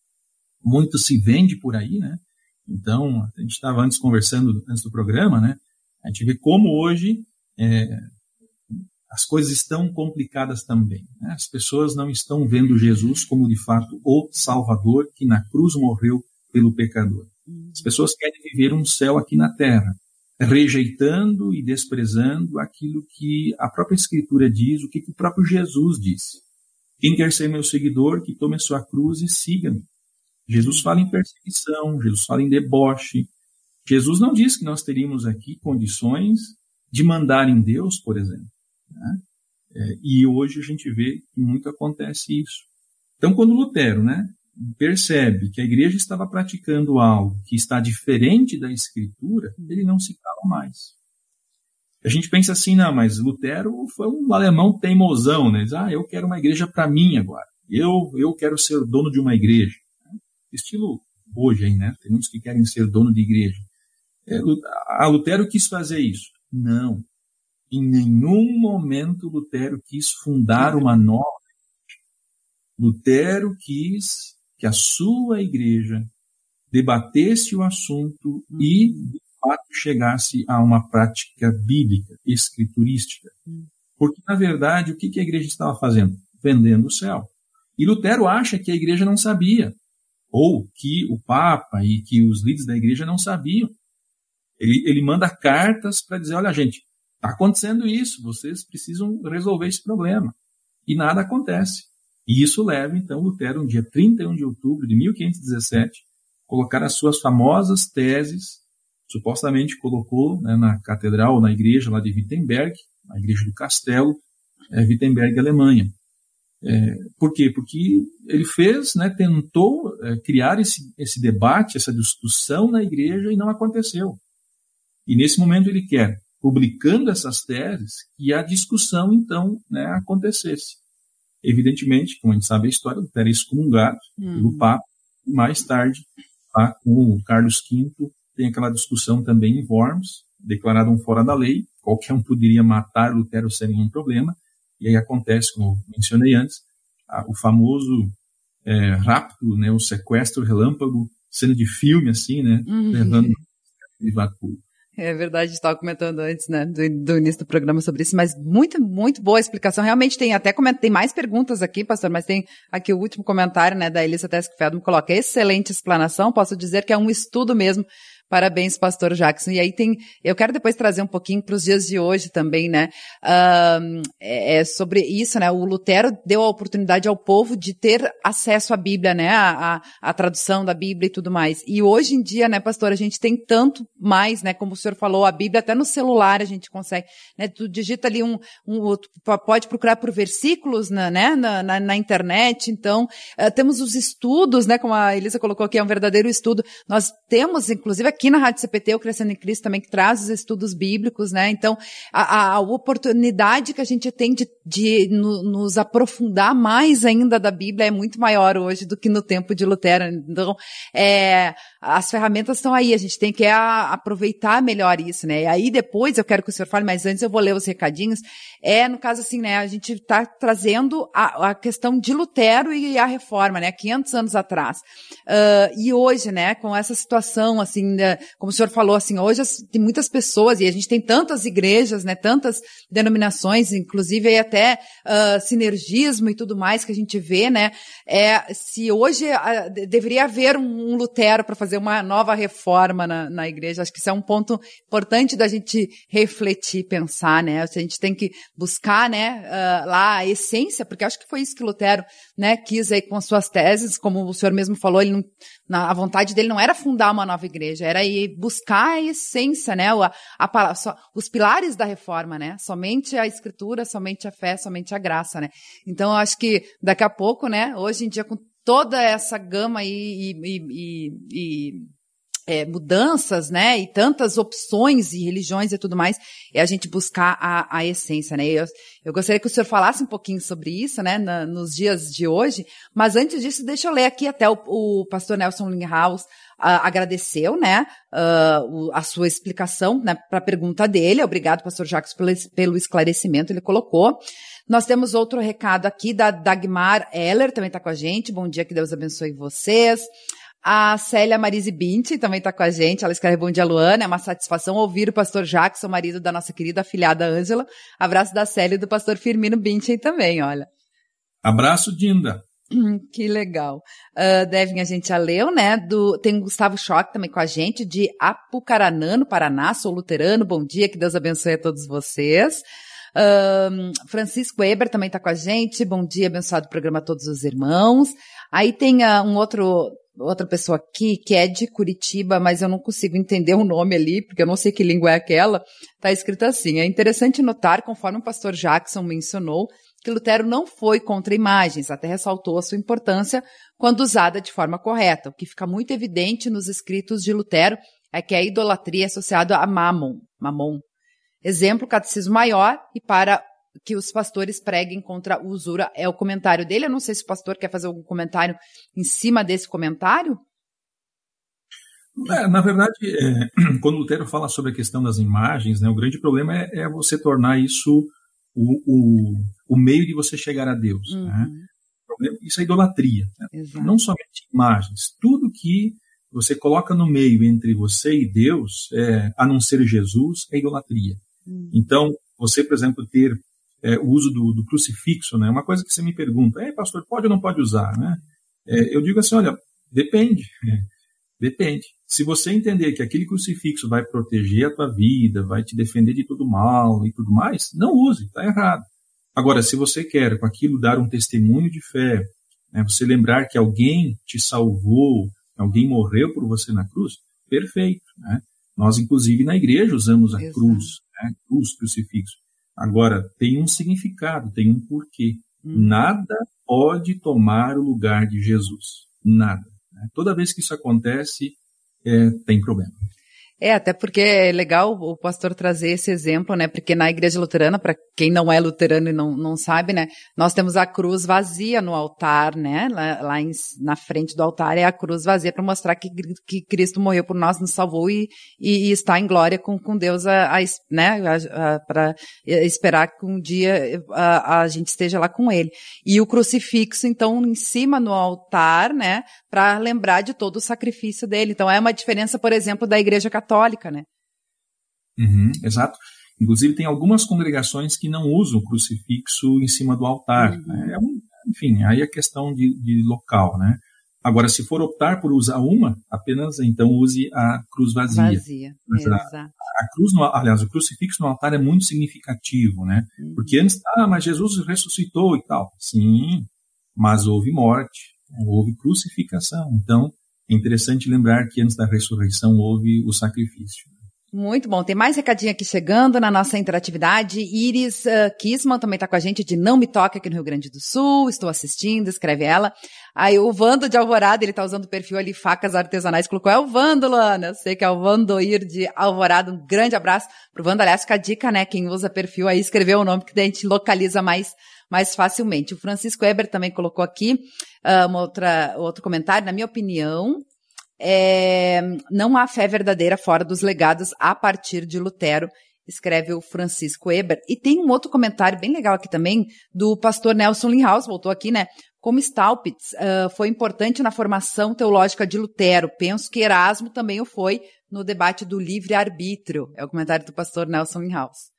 Muito se vende por aí, né? Então, a gente estava antes conversando, antes do programa, né? A gente vê como hoje é, as coisas estão complicadas também. Né? As pessoas não estão vendo Jesus como, de fato, o Salvador que na cruz morreu pelo pecador. As pessoas querem viver um céu aqui na terra, rejeitando e desprezando aquilo que a própria Escritura diz, o que o próprio Jesus disse. Quem quer ser meu seguidor, que tome a sua cruz e siga-me. Jesus fala em perseguição, Jesus fala em deboche. Jesus não diz que nós teríamos aqui condições de mandar em Deus, por exemplo. Né? É, e hoje a gente vê que muito acontece isso. Então, quando Lutero, né, percebe que a igreja estava praticando algo que está diferente da Escritura, ele não se cala mais. A gente pensa assim, não, mas Lutero foi um alemão teimosão, né? Diz, ah, eu quero uma igreja para mim agora. Eu, eu quero ser dono de uma igreja. Estilo hoje, hein, né? Tem muitos que querem ser dono de igreja. É, a Lutero quis fazer isso? Não. Em nenhum momento Lutero quis fundar uma nova igreja. Lutero quis que a sua igreja debatesse o assunto uhum. e, de fato, chegasse a uma prática bíblica, escriturística. Uhum. Porque, na verdade, o que a igreja estava fazendo? Vendendo o céu. E Lutero acha que a igreja não sabia, ou que o Papa e que os líderes da igreja não sabiam. Ele, ele manda cartas para dizer, olha, gente, está acontecendo isso, vocês precisam resolver esse problema. E nada acontece. E isso leva, então, Lutero, no dia trinta e um de outubro de mil quinhentos e dezessete, colocar as suas famosas teses, supostamente colocou, né, na catedral, na igreja lá de Wittenberg, na igreja do Castelo, é, Wittenberg, Alemanha. É, por quê? Porque ele fez, né, tentou é, criar esse, esse debate, essa discussão na igreja e não aconteceu. E nesse momento ele quer, publicando essas teses, que a discussão, então, né, acontecesse. Evidentemente, como a gente sabe a história, Lutero é excomungado uhum. pelo Papa, e mais tarde, lá com o Carlos quinto, tem aquela discussão também em Worms, declarado um fora da lei, qualquer um poderia matar Lutero sem nenhum problema, e aí acontece, como eu mencionei antes, a, o famoso é, rapto, né, o sequestro relâmpago, cena de filme, assim, né, uhum. levando o privado público. É verdade, a gente estava comentando antes, né, do, do início do programa sobre isso, mas muito, muito boa a explicação. Realmente tem até tem mais perguntas aqui, pastor, mas tem aqui o último comentário, né, da Elisa Tesquefeld, coloca excelente explanação, posso dizer que é um estudo mesmo. Parabéns, pastor Jackson. E aí tem, eu quero depois trazer um pouquinho para os dias de hoje também, né, um, é, é sobre isso, né, o Lutero deu a oportunidade ao povo de ter acesso à Bíblia, né, a, a, a tradução da Bíblia e tudo mais. E hoje em dia, né, pastor, a gente tem tanto mais, né, como o senhor falou, a Bíblia até no celular a gente consegue, né, tu digita ali um, um pode procurar por versículos, na, né, na, na, na internet, então, uh, temos os estudos, né, como a Elisa colocou aqui, é um verdadeiro estudo. Nós temos, inclusive, aqui na Rádio C P T, o Crescendo em Cristo também, que traz os estudos bíblicos, né? Então, a, a oportunidade que a gente tem de, de no, nos aprofundar mais ainda da Bíblia é muito maior hoje do que no tempo de Lutero. Então, é, as ferramentas estão aí, a gente tem que a, aproveitar melhor isso, né? E aí depois, eu quero que o senhor fale, mas antes eu vou ler os recadinhos. É, no caso assim, né, a gente está trazendo a, a questão de Lutero e a reforma, né, quinhentos anos atrás. Uh, e hoje, né, com essa situação, assim, como o senhor falou, assim, hoje tem muitas pessoas, e a gente tem tantas igrejas, né, tantas denominações, inclusive aí até uh, sinergismo e tudo mais que a gente vê, né, é, se hoje uh, deveria haver um, um Lutero para fazer uma nova reforma na, na igreja, acho que isso é um ponto importante da gente refletir, pensar, né, a gente tem que buscar, né, uh, lá a essência, porque acho que foi isso que Lutero, né, quis aí com as suas teses, como o senhor mesmo falou, ele não, na, a vontade dele não era fundar uma nova igreja, era ir buscar a essência, né, a, a, só, os pilares da reforma, né, somente a escritura, somente a fé, somente a graça, né. Então, eu acho que daqui a pouco, né, hoje em dia, com toda essa gama e, e, e, e É, mudanças, né, e tantas opções e religiões e tudo mais, é a gente buscar a, a essência, né, eu, eu gostaria que o senhor falasse um pouquinho sobre isso, né, na, nos dias de hoje, mas antes disso, deixa eu ler aqui até o, o pastor Nelson Linghaus uh, agradeceu, né, uh, o, a sua explicação, né, para a pergunta dele, obrigado, pastor Jacques, pelo, pelo esclarecimento, ele colocou. Nós temos outro recado aqui da Dagmar Heller, também está com a gente, bom dia, que Deus abençoe vocês. A Célia Marise Binti também está com a gente, ela escreve bom dia, Luana, é uma satisfação ouvir o pastor Jackson, marido da nossa querida afilhada Ângela. Abraço da Célia e do pastor Firmino Binti também, olha. Abraço, Dinda. Que legal. Uh, Devin, a gente já leu, né, do, tem o Gustavo Schock também com a gente, de Apucaranã, no Paraná, sou luterano, bom dia, que Deus abençoe a todos vocês. Um, Francisco Weber também está com a gente, bom dia, abençoado programa a todos os irmãos. Aí tem uh, um outro... outra pessoa aqui, que é de Curitiba, mas eu não consigo entender o nome ali, porque eu não sei que língua é aquela, está escrito assim, é interessante notar, conforme o pastor Jackson mencionou, que Lutero não foi contra imagens, até ressaltou a sua importância quando usada de forma correta. O que fica muito evidente nos escritos de Lutero é que a idolatria é associada a Mammon, Mammon. Exemplo, Catecismo Maior, e para que os pastores preguem contra a usura, é o comentário dele. Eu não sei se o pastor quer fazer algum comentário em cima desse comentário. É, na verdade, é, quando Lutero fala sobre a questão das imagens, né, o grande problema é, é você tornar isso o, o, o meio de você chegar a Deus. Uhum. Né? Isso é idolatria. Né? Não somente imagens. Tudo que você coloca no meio entre você e Deus, é, a não ser Jesus, é idolatria. Uhum. Então, você, por exemplo, ter É, o uso do, do crucifixo, né? Uma coisa que você me pergunta, é, pastor, pode ou não pode usar, né? É, eu digo assim, olha, depende, né? Depende. Se você entender que aquele crucifixo vai proteger a tua vida, vai te defender de todo mal e tudo mais, não use, está errado. Agora, se você quer com aquilo dar um testemunho de fé, né? Você lembrar que alguém te salvou, alguém morreu por você na cruz, perfeito, né? Nós, inclusive, na igreja usamos a Exato. cruz, né? Cruz, crucifixo. Agora, tem um significado, tem um porquê. Hum. Nada pode tomar o lugar de Jesus. Nada. Né? Toda vez que isso acontece, é, tem problema. É, até porque é legal o pastor trazer esse exemplo, né? Porque na igreja luterana, para quem não é luterano e não, não sabe, né? Nós temos a cruz vazia no altar, né? Lá, lá em, na frente do altar é a cruz vazia para mostrar que, que Cristo morreu por nós, nos salvou e, e, e está em glória com, com Deus, a, a, né? Para esperar que um dia a, a gente esteja lá com Ele. E o crucifixo, então, em cima no altar, né? Para lembrar de todo o sacrifício dele. Então, é uma diferença, por exemplo, da igreja católica, né? Uhum, exato. Inclusive, tem algumas congregações que não usam o crucifixo em cima do altar. Uhum. Né? É um, enfim, aí é questão de, de local, né? Agora, se for optar por usar uma, apenas então use a cruz vazia. Vazia, Mas a, exato. A cruz, no, aliás, o crucifixo no altar é muito significativo, né? Uhum. Porque antes, ah, mas Jesus ressuscitou e tal. Sim, mas houve morte, houve crucificação. Então, é interessante lembrar que antes da ressurreição houve o sacrifício. Muito bom. Tem mais recadinho aqui chegando na nossa interatividade. Iris uh, Kisman também está com a gente, de Não Me Toque, aqui no Rio Grande do Sul. Estou assistindo, escreve ela. Aí o Vando de Alvorada, ele está usando o perfil ali, Facas Artesanais, colocou, é o Vando, Luana. Eu sei que é o Vandoir de Alvorada. Um grande abraço pro Vando. Aliás, fica a dica, né? Quem usa perfil aí, escreveu o nome, que daí a gente localiza mais mais facilmente. O Francisco Weber também colocou aqui uh, uma outra, outro comentário. Na minha opinião, é, não há fé verdadeira fora dos legados a partir de Lutero, escreve o Francisco Weber. E tem um outro comentário bem legal aqui também, do pastor Nelson Linghaus, voltou aqui, né? Como Staupitz uh, foi importante na formação teológica de Lutero, penso que Erasmo também o foi, no debate do livre-arbítrio. É o comentário do pastor Nelson Inhouse.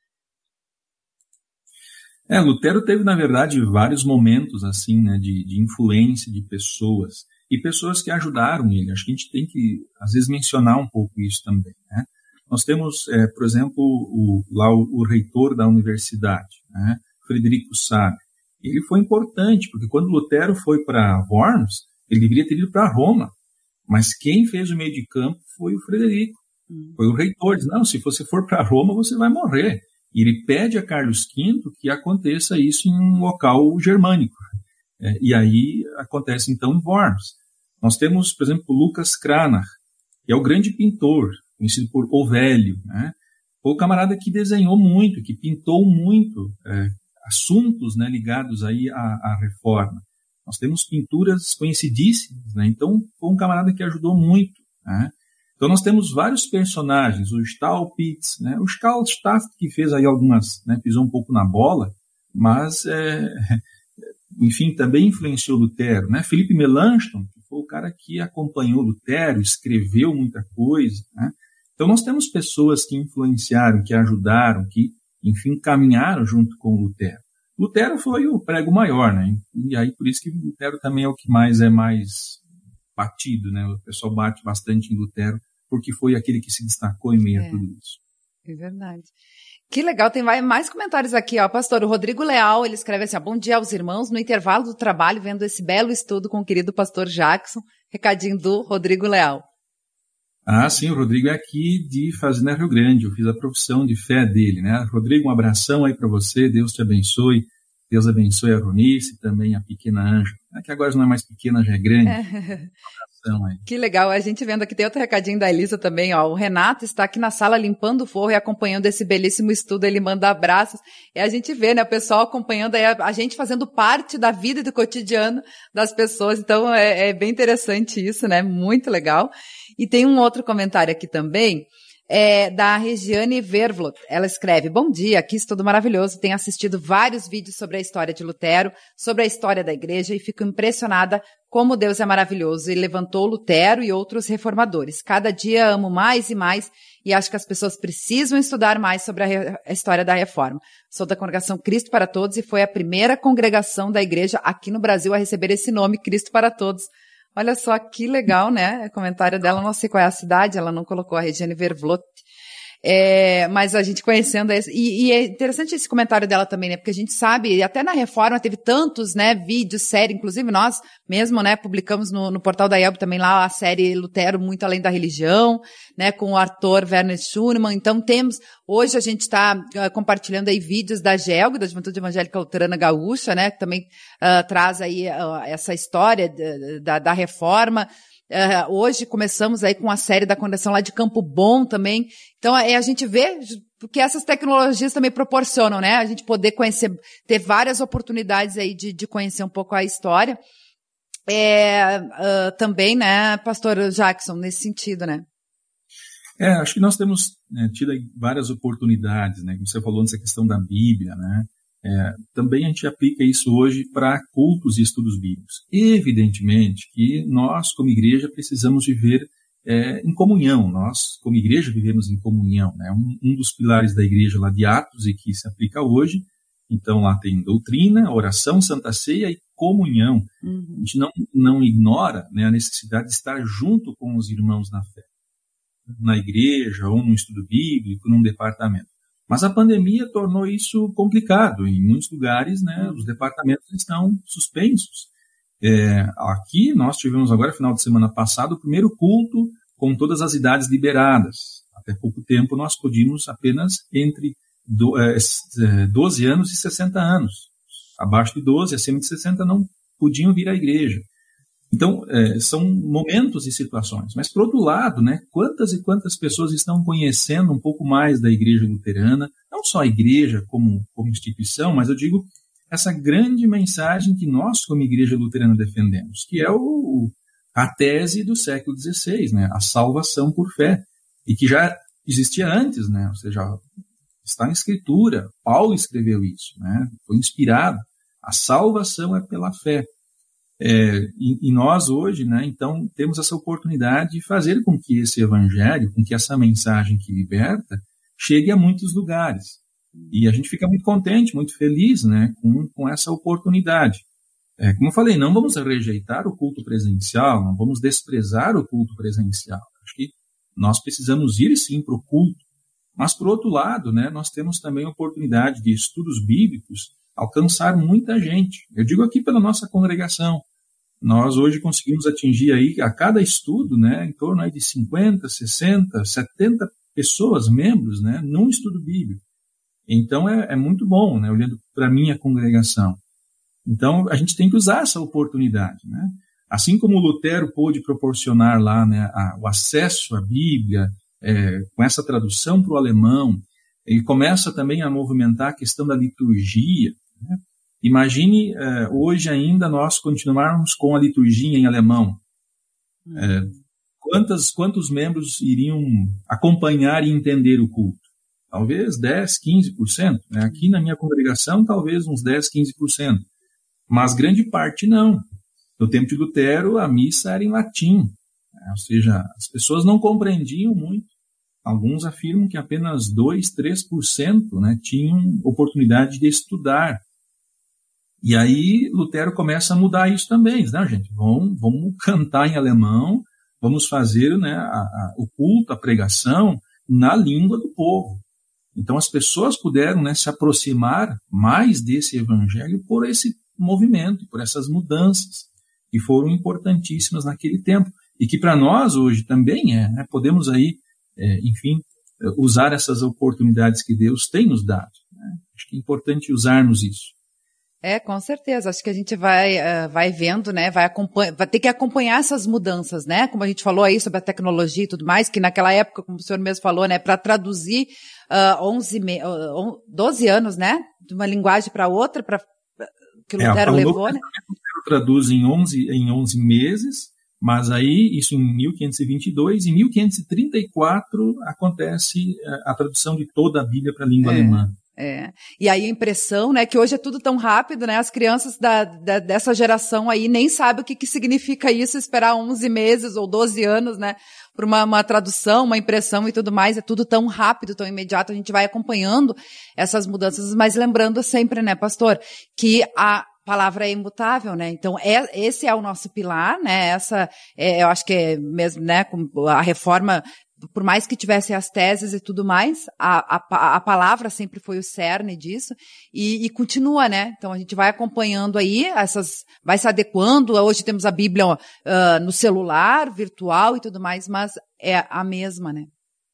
É, Lutero teve, na verdade, vários momentos assim, né, de, de influência de pessoas, e pessoas que ajudaram ele. Acho que a gente tem que, às vezes, mencionar um pouco isso também, né? Nós temos, é, por exemplo, o, lá o, o reitor da universidade, né, Frederico Sábio. Ele foi importante, porque quando Lutero foi para Worms, ele deveria ter ido para Roma, mas quem fez o meio de campo foi o Frederico, foi o reitor. Diz, não, se você for para Roma, você vai morrer. E ele pede a Carlos quinto que aconteça isso em um local germânico. É, e aí acontece, então, em Worms. Nós temos, por exemplo, Lucas Cranach, que é o grande pintor, conhecido por O Velho, né? Foi o camarada que desenhou muito, que pintou muito é, assuntos, né, ligados aí à, à reforma. Nós temos pinturas conhecidíssimas, né? Então foi um camarada que ajudou muito, né? Então nós temos vários personagens, o Staupitz, né? O Staff que fez aí algumas, né, pisou um pouco na bola, mas é, enfim, também influenciou Lutero, né? Felipe Melanchthon, que foi o cara que acompanhou Lutero, escreveu muita coisa, né? Então nós temos pessoas que influenciaram, que ajudaram, que, enfim, caminharam junto com Lutero. Lutero foi o prego maior, né? E aí por isso que Lutero também é o que mais é mais batido, né? O pessoal bate bastante em Lutero, porque foi aquele que se destacou em meio é, a tudo isso. É verdade. Que legal, tem mais comentários aqui, ó, pastor, o Rodrigo Leal, ele escreve assim, ó, bom dia aos irmãos, no intervalo do trabalho, vendo esse belo estudo com o querido pastor Jackson, recadinho do Rodrigo Leal. Ah, sim, o Rodrigo é aqui de Fazenda Rio Grande, eu fiz a profissão de fé dele, né? Rodrigo, um abração aí para você, Deus te abençoe, Deus abençoe a Ronice, também a pequena Ângela, é que agora não é mais pequena, já é grande. É. Aí. Que legal, a gente vendo aqui, tem outro recadinho da Elisa também, ó, o Renato está aqui na sala limpando o forro e acompanhando esse belíssimo estudo, ele manda abraços, e a gente vê, né, o pessoal acompanhando aí, a, a gente fazendo parte da vida e do cotidiano das pessoas, então é, é bem interessante isso, né, muito legal. E tem um outro comentário aqui também, é da Regiane Vervlot. Ela escreve, bom dia, aqui estudo maravilhoso, tenho assistido vários vídeos sobre a história de Lutero, sobre a história da igreja e fico impressionada como Deus é maravilhoso e levantou Lutero e outros reformadores. Cada dia amo mais e mais e acho que as pessoas precisam estudar mais sobre a, re- a história da reforma. Sou da congregação Cristo para Todos e foi a primeira congregação da igreja aqui no Brasil a receber esse nome, Cristo para Todos. Olha só que legal, né? O comentário dela, não sei qual é a cidade, ela não colocou a Regiane Vervlot. É, mas a gente conhecendo esse, e, e é interessante esse comentário dela também, né, porque a gente sabe, até na Reforma teve tantos, né, vídeos, série, inclusive nós mesmo, né, publicamos no, no portal da I E L B também lá a série Lutero Muito Além da Religião, né, com o ator Werner Schumann. Então temos, hoje a gente está uh, compartilhando aí vídeos da G E L G, da Juventude Evangélica Luterana Gaúcha, né, que também uh, traz aí uh, essa história da, da Reforma. Uh, hoje começamos aí com a série da Congregação lá de Campo Bom também. Então, é, a gente vê que essas tecnologias também proporcionam, né? A gente poder conhecer, ter várias oportunidades aí de, de conhecer um pouco a história. É, uh, também, né, pastor Jackson, nesse sentido, né? É, acho que nós temos né, tido aí várias oportunidades, né? Como você falou nessa questão da Bíblia, né? É, também a gente aplica isso hoje para cultos e estudos bíblicos. Evidentemente que nós, como igreja, precisamos viver é, em comunhão. Nós, como igreja, vivemos em comunhão. Né? Um, um dos pilares da igreja lá de Atos e que se aplica hoje. Então lá tem doutrina, oração, santa ceia e comunhão. Uhum. A gente não, não ignora né, a necessidade de estar junto com os irmãos na fé. Na igreja, ou num estudo bíblico, num departamento. Mas a pandemia tornou isso complicado. Em muitos lugares, né, os departamentos estão suspensos. É, aqui nós tivemos agora, final de semana passado, o primeiro culto com todas as idades liberadas. Até pouco tempo nós podíamos apenas entre doze anos e sessenta anos. Abaixo de doze, acima de sessenta, não podiam vir à igreja. Então, é, são momentos e situações. Mas, por outro lado, né, quantas e quantas pessoas estão conhecendo um pouco mais da igreja luterana, não só a igreja como, como instituição, mas eu digo essa grande mensagem que nós, como igreja luterana, defendemos, que é o, a tese do século dezesseis, né, a salvação por fé, e que já existia antes, né, ou seja, está na Escritura, Paulo escreveu isso, né, foi inspirado, a salvação é pela fé. É, e, e nós hoje, né, então, temos essa oportunidade de fazer com que esse evangelho, com que essa mensagem que liberta, chegue a muitos lugares. E a gente fica muito contente, muito feliz, né, com, com essa oportunidade. É, como eu falei, não vamos rejeitar o culto presencial, não vamos desprezar o culto presencial. Acho que nós precisamos ir sim para o culto. Mas, por outro lado, né, nós temos também a oportunidade de estudos bíblicos alcançar muita gente. Eu digo aqui pela nossa congregação. Nós hoje conseguimos atingir aí, a cada estudo, né, em torno aí de cinquenta, sessenta, setenta pessoas, membros, né, num estudo bíblico. Então é, é muito bom, né, olhando para a minha congregação. Então a gente tem que usar essa oportunidade, né? Assim como o Lutero pôde proporcionar lá, né, a, o acesso à Bíblia, é, com essa tradução para o alemão, ele começa também a movimentar a questão da liturgia, né? Imagine é, hoje ainda nós continuarmos com a liturgia em alemão. É, quantas, quantos membros iriam acompanhar e entender o culto? Talvez dez, quinze por cento. Né? Aqui na minha congregação, talvez uns dez, quinze por cento. Mas grande parte não. No tempo de Lutero, a missa era em latim. Né? Ou seja, as pessoas não compreendiam muito. Alguns afirmam que apenas dois, três por cento, né, tinham oportunidade de estudar. E aí Lutero começa a mudar isso também. Diz, não, gente, vamos, vamos cantar em alemão, vamos fazer, né, a, a, o culto, a pregação na língua do povo. Então as pessoas puderam, né, se aproximar mais desse evangelho por esse movimento, por essas mudanças que foram importantíssimas naquele tempo e que para nós hoje também é. Né, podemos aí, é, enfim, usar essas oportunidades que Deus tem nos dado. Né? Acho que é importante usarmos isso. É, com certeza. Acho que a gente vai, uh, vai vendo, né, vai, acompanha, vai ter que acompanhar essas mudanças, né, como a gente falou aí sobre a tecnologia e tudo mais, que naquela época, como o senhor mesmo falou, né, para traduzir uh, onze, uh, doze anos, né, de uma linguagem para outra, para que o Lutero é, levou, né? O Lutero traduz em onze, em onze meses, mas aí, isso em mil quinhentos e vinte e dois, em mil quinhentos e trinta e quatro acontece a tradução de toda a Bíblia para a língua é. alemã. É. E aí a impressão, né, que hoje é tudo tão rápido, né, as crianças da, da, dessa geração aí nem sabem o que, que significa isso, esperar onze meses ou doze anos, né, por uma, uma tradução, uma impressão e tudo mais, é tudo tão rápido, tão imediato, a gente vai acompanhando essas mudanças, mas lembrando sempre, né, pastor, que a palavra é imutável, né, então é, esse é o nosso pilar, né, essa, é, eu acho que é mesmo, né, a reforma, por mais que tivesse as teses e tudo mais, a, a, a palavra sempre foi o cerne disso, e, e continua, né? Então a gente vai acompanhando aí, essas, vai se adequando, hoje temos a Bíblia uh, no celular, virtual e tudo mais, mas é a mesma, né?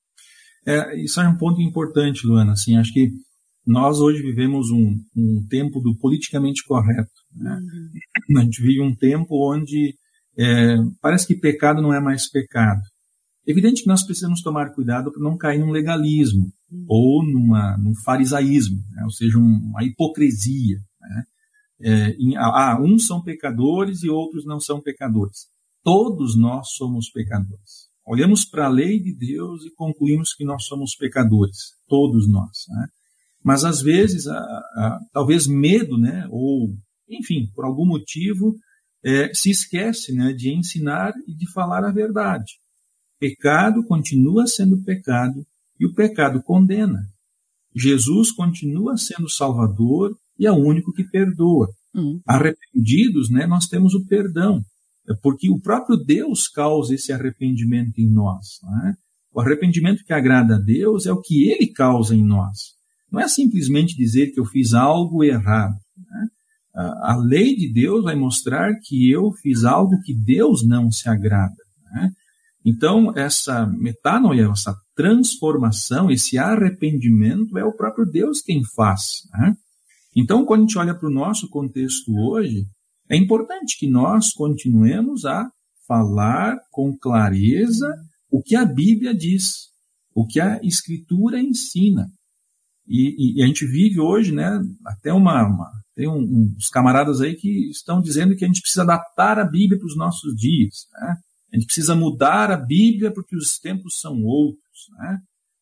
É, isso é um ponto importante, Luana, assim, acho que nós hoje vivemos um, um tempo do politicamente correto, né? Uhum. A gente vive um tempo onde é, parece que pecado não é mais pecado. Evidente que nós precisamos tomar cuidado para não cair num legalismo uhum. ou numa, num farisaísmo, né? Ou seja, um, uma hipocrisia. Né? É, em, ah, uns são pecadores e outros não são pecadores. Todos nós somos pecadores. Olhamos para a lei de Deus e concluímos que nós somos pecadores, todos nós. Né? Mas às vezes, a, a, talvez medo, né? ou enfim, por algum motivo, é, se esquece, né? de ensinar e de falar a verdade. Pecado continua sendo pecado e o pecado condena. Jesus continua sendo Salvador e é o único que perdoa. Uhum. Arrependidos, né, nós temos o perdão, porque o próprio Deus causa esse arrependimento em nós. Né? O arrependimento que agrada a Deus é o que Ele causa em nós. Não é simplesmente dizer que eu fiz algo errado. Né? A lei de Deus vai mostrar que eu fiz algo que Deus não se agrada. Né? Então, essa metanoia, essa transformação, esse arrependimento, é o próprio Deus quem faz. Né? Então, quando a gente olha para o nosso contexto hoje, é importante que nós continuemos a falar com clareza o que a Bíblia diz, o que a Escritura ensina. E, e a gente vive hoje, né, até uma... uma tem um, uns camaradas aí que estão dizendo que a gente precisa adaptar a Bíblia para os nossos dias, né? A gente precisa mudar a Bíblia porque os tempos são outros. Né?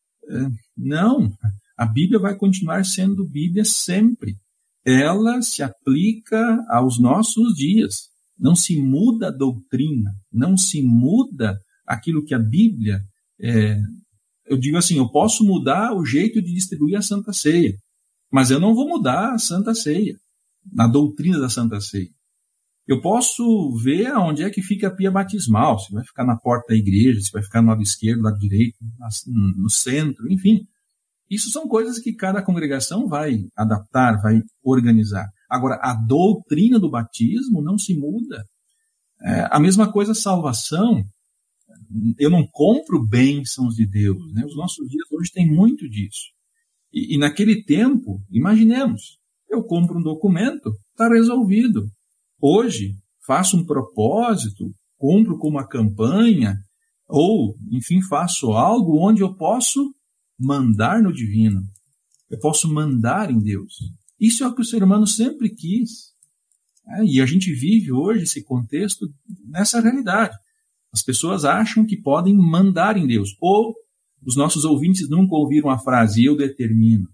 Não, a Bíblia vai continuar sendo Bíblia sempre. Ela se aplica aos nossos dias. não se muda a doutrina, não se muda aquilo que a Bíblia, é, eu digo assim, eu posso mudar o jeito de distribuir a Santa Ceia, mas eu não vou mudar a Santa Ceia, a doutrina da Santa Ceia. Eu posso ver aonde é que fica a pia batismal, se vai ficar na porta da igreja, se vai ficar no lado esquerdo, no lado direito, no centro, enfim. Isso são coisas que cada congregação vai adaptar, vai organizar. Agora, a doutrina do batismo não se muda. É, a mesma coisa a salvação. Eu não compro bênçãos de Deus, né? Os nossos dias hoje tem muito disso. E, e naquele tempo, imaginemos, eu compro um documento, está resolvido. Hoje, faço um propósito, compro com uma campanha, ou, enfim, faço algo onde eu posso mandar no divino. Eu posso mandar em Deus. Isso é o que o ser humano sempre quis. É, e a gente vive hoje esse contexto nessa realidade. As pessoas acham que podem mandar em Deus. Ou os nossos ouvintes nunca ouviram a frase, eu determino.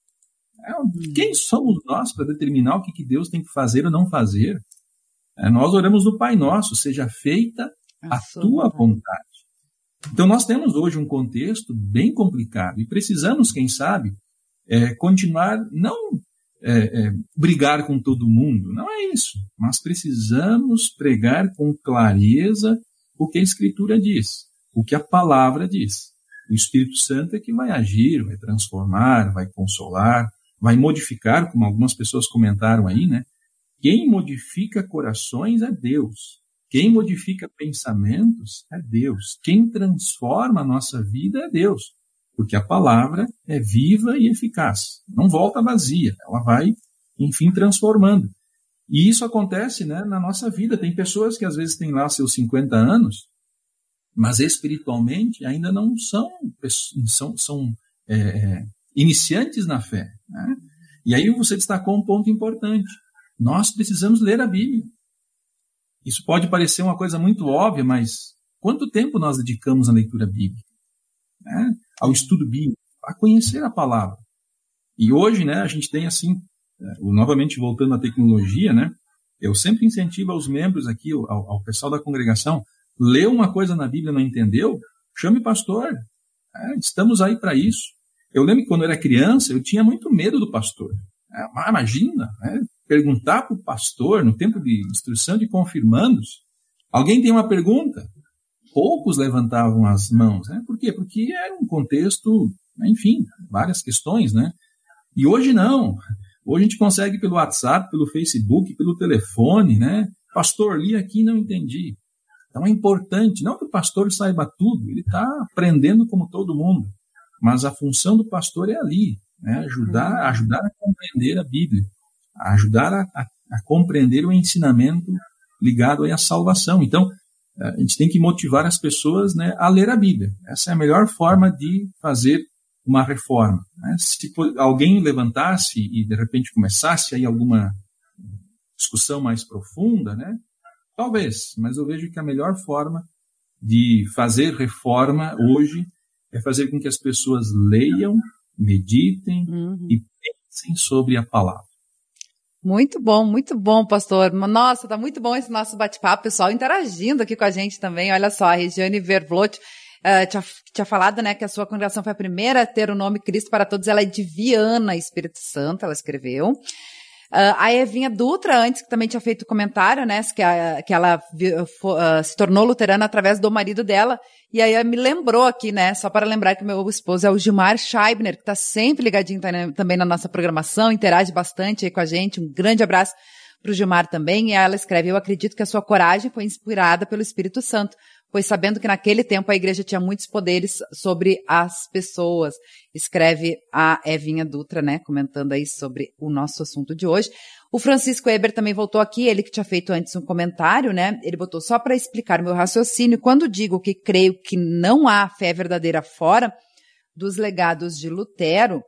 É, quem somos nós para determinar o que, que Deus tem que fazer ou não fazer? É, nós oramos no Pai Nosso, seja feita a tua vontade. Então nós temos hoje um contexto bem complicado e precisamos, quem sabe, é, continuar, não é, é, brigar com todo mundo, não é isso, mas precisamos pregar com clareza o que a Escritura diz, o que a palavra diz. O Espírito Santo é que vai agir, vai transformar, vai consolar, vai modificar, como algumas pessoas comentaram aí, né? Quem modifica corações é Deus. Quem modifica pensamentos é Deus. Quem transforma a nossa vida é Deus. Porque a palavra é viva e eficaz. Não volta vazia. Ela vai, enfim, transformando. E isso acontece, né, na nossa vida. Tem pessoas que às vezes têm lá seus cinquenta anos, mas espiritualmente ainda não são, são, são é, iniciantes na fé. Né? E aí você destacou um ponto importante. Nós precisamos ler a Bíblia. Isso pode parecer uma coisa muito óbvia, mas quanto tempo nós dedicamos à leitura bíblica? Né? Ao estudo bíblico, a conhecer a palavra. E hoje, né, a gente tem assim, novamente voltando à tecnologia, né, eu sempre incentivo aos membros aqui, ao, ao pessoal da congregação, lê uma coisa na Bíblia e não entendeu, chame o pastor. É, estamos aí para isso. Eu lembro que quando eu era criança, eu tinha muito medo do pastor. É, imagina, né? Perguntar para o pastor, no tempo de instrução de confirmandos, alguém tem uma pergunta? Poucos levantavam as mãos. Né? Por quê? Porque era um contexto, enfim, várias questões, né? E hoje não. Hoje a gente consegue pelo WhatsApp, pelo Facebook, pelo telefone, né? Pastor, li aqui e não entendi. Então é importante, não que o pastor saiba tudo, ele está aprendendo como todo mundo, mas a função do pastor é ali, né? ajudar, ajudar a compreender a Bíblia, a ajudar a, a, a compreender o ensinamento ligado aí à salvação. Então, a gente tem que motivar as pessoas, né, a ler a Bíblia. Essa é a melhor forma de fazer uma reforma. Né? Se alguém levantasse e, de repente, começasse aí alguma discussão mais profunda, né? Talvez, mas eu vejo que a melhor forma de fazer reforma hoje é fazer com que as pessoas leiam, meditem uhum. e pensem sobre a palavra. Muito bom, muito bom, pastor. Nossa, tá muito bom esse nosso bate-papo, pessoal interagindo aqui com a gente também. Olha só, a Regiane Vervlot uh, tinha, tinha falado, né, que a sua congregação foi a primeira a ter o nome Cristo para Todos. Ela é de Viana, Espírito Santo, ela escreveu. Uh, a Evinha Dutra, antes, que também tinha feito comentário, né, que, a, que ela uh, se tornou luterana através do marido dela, e aí me lembrou aqui, né, só para lembrar que o meu esposo é o Gilmar Scheibner, que está sempre ligadinho também na nossa programação, interage bastante aí com a gente, um grande abraço para o Gilmar também, e ela escreve, eu acredito que a sua coragem foi inspirada pelo Espírito Santo, pois sabendo que naquele tempo a igreja tinha muitos poderes sobre as pessoas. Escreve a Evinha Dutra, né, comentando aí sobre o nosso assunto de hoje. O Francisco Eber também voltou aqui, ele que tinha feito antes um comentário, né, ele botou só para explicar o meu raciocínio. Quando digo que creio que não há fé verdadeira fora dos legados de Lutero,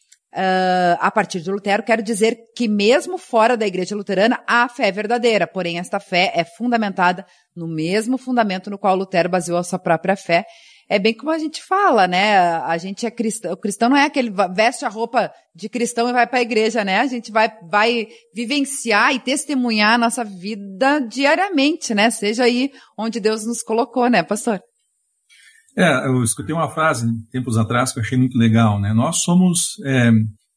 Uh, a partir de Lutero, quero dizer que mesmo fora da igreja luterana, há fé verdadeira, porém esta fé é fundamentada no mesmo fundamento no qual Lutero baseou a sua própria fé. é bem como a gente fala, né? A gente é cristão, o cristão não é aquele veste a roupa de cristão e vai para a igreja, né? A gente vai, vai vivenciar e testemunhar a nossa vida diariamente, né? Seja aí onde Deus nos colocou, né, pastor? É, eu escutei uma frase tempos atrás que eu achei muito legal, né? Nós somos é,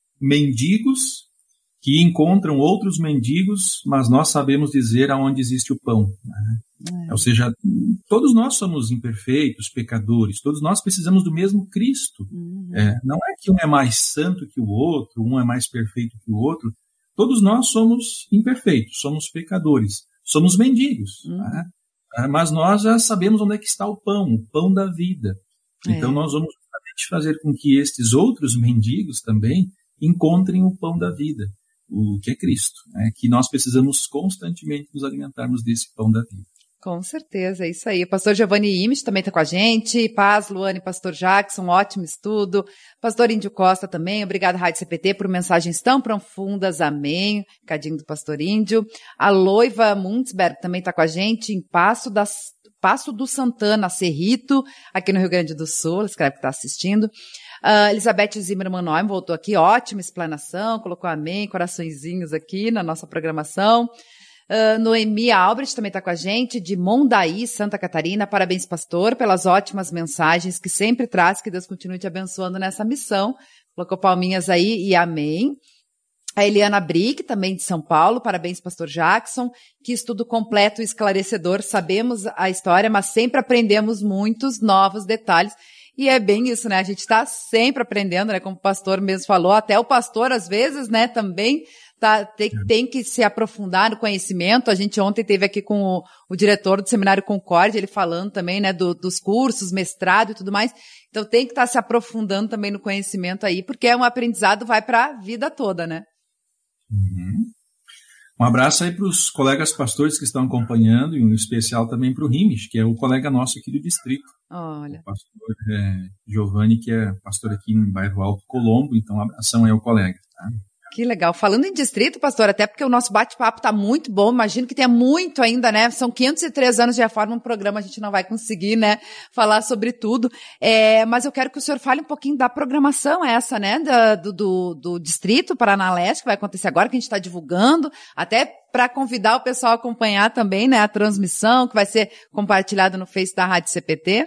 mendigos que encontram outros mendigos, mas nós sabemos dizer aonde existe o pão. Né? É. Ou seja, todos nós somos imperfeitos, pecadores, todos nós precisamos do mesmo Cristo. Uhum. É, não é que um é mais santo que o outro, um é mais perfeito que o outro, todos nós somos imperfeitos, somos pecadores, somos mendigos. Uhum. Né? É, mas nós já sabemos onde é que está o pão, o pão da vida. É. Então nós vamos fazer com que estes outros mendigos também encontrem o pão da vida, o que é Cristo, né? Que nós precisamos constantemente nos alimentarmos desse pão da vida. Com certeza, é isso aí. O pastor Giovanni Imich também está com a gente. Paz, Luane, pastor Jackson, ótimo estudo. Pastor Índio Costa também, obrigado, Rádio C P T, por mensagens tão profundas, amém. Cadinho do pastor Índio. A Loiva Muntzberg também está com a gente em Passo, das, Passo do Santana, Cerrito, aqui no Rio Grande do Sul, escreve que está assistindo. Uh, Elizabeth Zimmermann Noem voltou aqui, ótima explanação, colocou amém, coraçõezinhos aqui na nossa programação. Uh, Noemi Albrecht também está com a gente, de Mondaí, Santa Catarina. Parabéns, pastor, pelas ótimas mensagens que sempre traz, que Deus continue te abençoando nessa missão. Colocou palminhas aí e amém. A Eliana Brick, também de São Paulo, parabéns, pastor Jackson. Que estudo completo e esclarecedor, sabemos a história, mas sempre aprendemos muitos novos detalhes. E é bem isso, né? A gente está sempre aprendendo, né? Como o pastor mesmo falou, até o pastor, às vezes, né, também tá, tem, tem que se aprofundar no conhecimento. A gente ontem teve aqui com o, o diretor do Seminário Concórdia, ele falando também, né, do, dos cursos, mestrado e tudo mais. Então tem que estar tá se aprofundando também no conhecimento aí, porque é um aprendizado, vai para a vida toda, né? Uhum. Um abraço aí para os colegas pastores que estão acompanhando, e um especial também para o Rimes, que é o colega nosso aqui do distrito. Olha. O pastor é, Giovanni, que é pastor aqui no bairro Alto Colombo, então um abração aí ao colega. Tá? Que legal. Falando em distrito, pastor, até porque o nosso bate-papo está muito bom, imagino que tenha muito ainda, né? São quinhentos e três anos de reforma, um programa, a gente não vai conseguir, né, falar sobre tudo. É, mas eu quero que o senhor fale um pouquinho da programação essa, né, do, do, do Distrito Paraná Leste, que vai acontecer agora, que a gente está divulgando, até para convidar o pessoal a acompanhar também, né, a transmissão, que vai ser compartilhada no Face da Rádio C P T.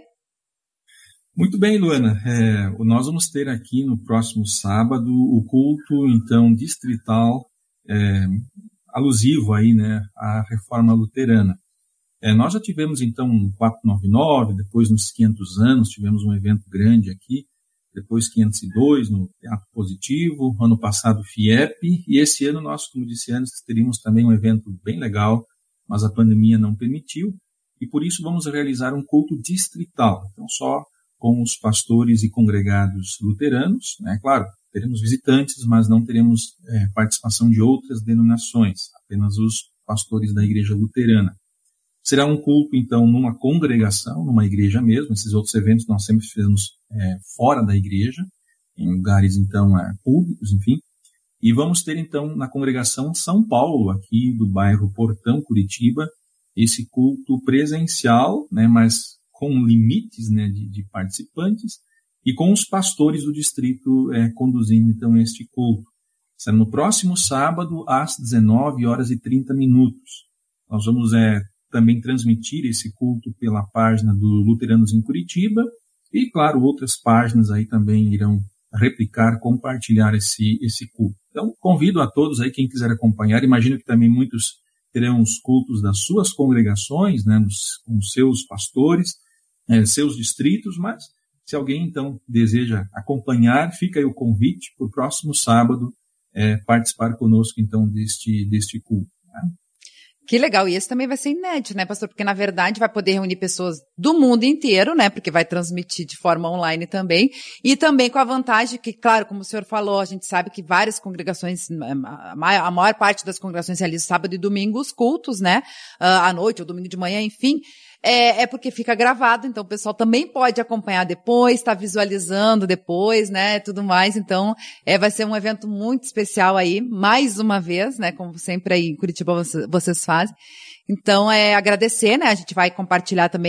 Muito bem, Luana. É, nós vamos ter aqui no próximo sábado o culto, então, distrital, é, alusivo aí, né, à reforma luterana. É, nós já tivemos, então, no quatrocentos e noventa e nove, depois nos quinhentos anos, tivemos um evento grande aqui, depois quinhentos e dois, no Teatro Positivo, ano passado F I E P, e esse ano nós, como disse antes, teríamos também um evento bem legal, mas a pandemia não permitiu, e por isso vamos realizar um culto distrital, então só com os pastores e congregados luteranos, né? Claro, teremos visitantes, mas não teremos é, participação de outras denominações, apenas os pastores da igreja luterana. Será um culto, então, numa congregação, numa igreja mesmo. Esses outros eventos nós sempre fizemos é, fora da igreja, em lugares, então, é, públicos, enfim. E vamos ter, então, na congregação São Paulo, aqui do bairro Portão, Curitiba, esse culto presencial, né, mas com limites, né, de, de participantes, e com os pastores do distrito é, conduzindo, então, este culto. Será no próximo sábado, às dezenove horas e trinta minutos. Nós vamos é, também transmitir esse culto pela página do Luteranos em Curitiba, e, claro, outras páginas aí também irão replicar, compartilhar esse, esse culto. Então, convido a todos aí, quem quiser acompanhar. Imagino que também muitos terão os cultos das suas congregações, né, nos, com os seus pastores, É, seus distritos, mas se alguém, então, deseja acompanhar, fica aí o convite para o próximo sábado é, participar conosco, então, deste, deste culto. Né? Que legal, e esse também vai ser inédito, né, pastor? Porque, na verdade, vai poder reunir pessoas do mundo inteiro, né, porque vai transmitir de forma online também, e também com a vantagem que, claro, como o senhor falou, a gente sabe que várias congregações, a maior, a maior parte das congregações realizam sábado e domingo os cultos, né, à noite ou domingo de manhã, enfim. É, é porque fica gravado, então o pessoal também pode acompanhar depois, tá visualizando depois, né, tudo mais. Então, é, vai ser um evento muito especial aí, mais uma vez, né, como sempre aí em Curitiba vocês, vocês fazem. Então, é agradecer, né, a gente vai compartilhar também, é, o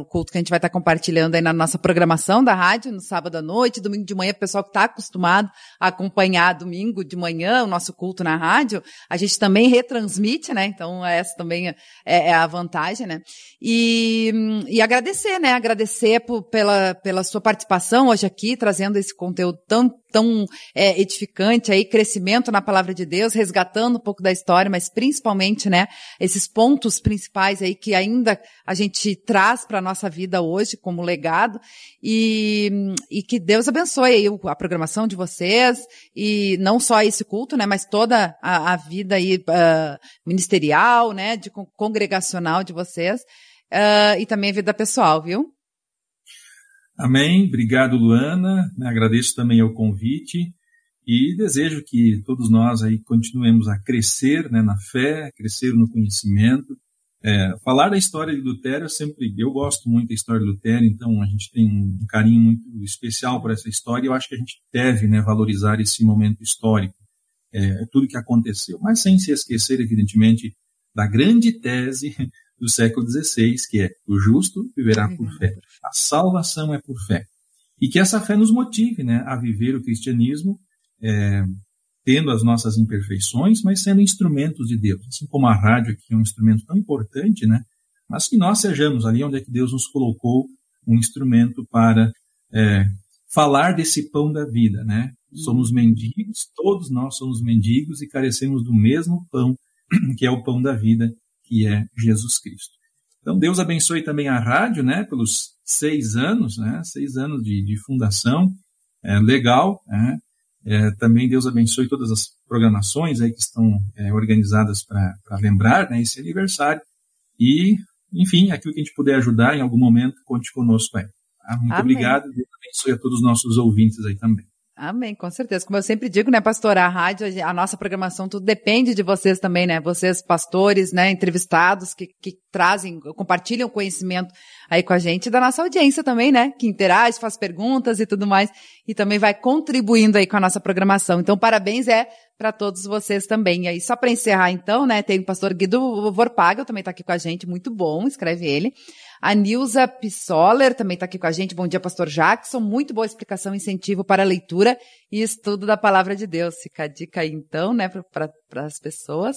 o culto que a gente vai estar compartilhando aí na nossa programação da rádio, no sábado à noite, domingo de manhã, o pessoal que está acostumado a acompanhar domingo de manhã o nosso culto na rádio, a gente também retransmite, né? Então, essa também é, é a vantagem, né? E, e agradecer, né? Agradecer por, pela, pela sua participação hoje aqui, trazendo esse conteúdo tão tão é, edificante aí, crescimento na palavra de Deus, resgatando um pouco da história, mas principalmente, né, esses pontos principais aí que ainda a gente traz para a nossa vida hoje como legado, e, e que Deus abençoe aí a programação de vocês, e não só esse culto, né, mas toda a, a vida aí uh, ministerial, né, de congregacional de vocês, uh, e também a vida pessoal, viu? Amém, obrigado, Luana, agradeço também o convite e desejo que todos nós aí continuemos a crescer, né, na fé, crescer no conhecimento. É, falar da história de Lutero, eu sempre, eu gosto muito da história de Lutero, então a gente tem um carinho muito especial por essa história e eu acho que a gente deve, né, valorizar esse momento histórico, é, tudo que aconteceu, mas sem se esquecer, evidentemente, da grande tese do século dezesseis, que é o justo viverá por fé. A salvação é por fé. E que essa fé nos motive, né, a viver o cristianismo, é, tendo as nossas imperfeições, mas sendo instrumentos de Deus. Assim como a rádio aqui é um instrumento tão importante, né, mas que nós sejamos ali onde é que Deus nos colocou um instrumento para é, falar desse pão da vida, né? Somos mendigos, todos nós somos mendigos e carecemos do mesmo pão, que é o pão da vida, que é Jesus Cristo. Então, Deus abençoe também a rádio, né, pelos seis anos, né, seis anos de, de fundação, é, legal, né, é, também Deus abençoe todas as programações aí que estão é, organizadas para lembrar, né, esse aniversário, e, enfim, aquilo que a gente puder ajudar em algum momento, conte conosco aí. Tá? Muito Amém. Obrigado, Deus abençoe a todos os nossos ouvintes aí também. Amém, com certeza. Como eu sempre digo, né, pastor, a rádio, a nossa programação, tudo depende de vocês também, né, vocês pastores, né, entrevistados que, que trazem, compartilham conhecimento aí com a gente, da nossa audiência também, né, que interage, faz perguntas e tudo mais, e também vai contribuindo aí com a nossa programação. Então, parabéns é para todos vocês também. E aí, só para encerrar então, né, tem o pastor Guido Vorpaga, também está aqui com a gente, muito bom, escreve ele. A Nilza Pissoller também está aqui com a gente. Bom dia, pastor Jackson. Muito boa explicação e incentivo para a leitura e estudo da palavra de Deus. Fica a dica aí, então, né, para as pessoas.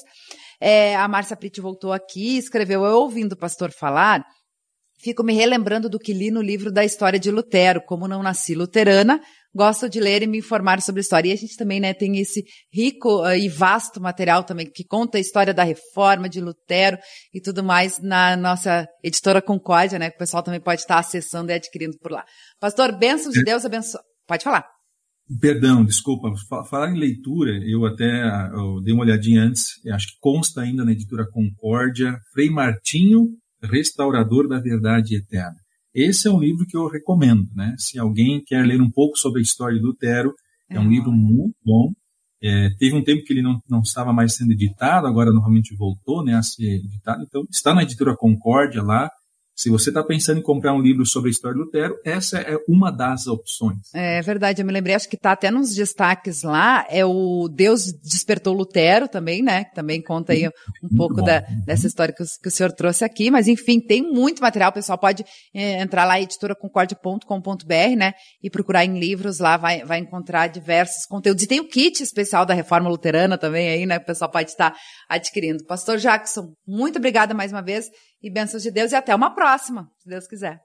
É, a Márcia Pritti voltou aqui, escreveu: eu ouvindo o pastor falar, fico me relembrando do que li no livro da história de Lutero. Como não nasci luterana, gosto de ler e me informar sobre a história. E a gente também, né, tem esse rico uh, e vasto material também que conta a história da reforma de Lutero e tudo mais na nossa editora Concórdia, né, que o pessoal também pode estar acessando e adquirindo por lá. Pastor, bênçãos de Deus abençoe. Pode falar. Perdão, desculpa. Falar em leitura, eu até eu dei uma olhadinha antes, acho que consta ainda na editora Concórdia, Frei Martinho, Restaurador da Verdade Eterna. Esse é um livro que eu recomendo, né? Se alguém quer ler um pouco sobre a história de Lutero, é um é. livro muito bom. É, teve um tempo que ele não, não estava mais sendo editado, agora novamente voltou, né, a ser editado. Então, está na editora Concórdia lá. Se você está pensando em comprar um livro sobre a história de Lutero, essa é uma das opções. É verdade, eu me lembrei, acho que está até nos destaques lá, é o Deus Despertou Lutero também, né? Que também conta aí um muito pouco da, dessa história que o, que o senhor trouxe aqui. Mas, enfim, tem muito material, o pessoal pode é, entrar lá em editora concórdia ponto com ponto b r, né? E procurar em livros lá, vai, vai encontrar diversos conteúdos. E tem o kit especial da Reforma Luterana também aí, né? O pessoal pode estar adquirindo. Pastor Jackson, muito obrigada mais uma vez. E bênçãos de Deus e até uma próxima, se Deus quiser.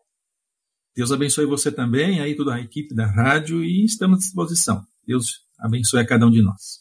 Deus abençoe você também, aí toda a equipe da rádio, e estamos à disposição. Deus abençoe a cada um de nós.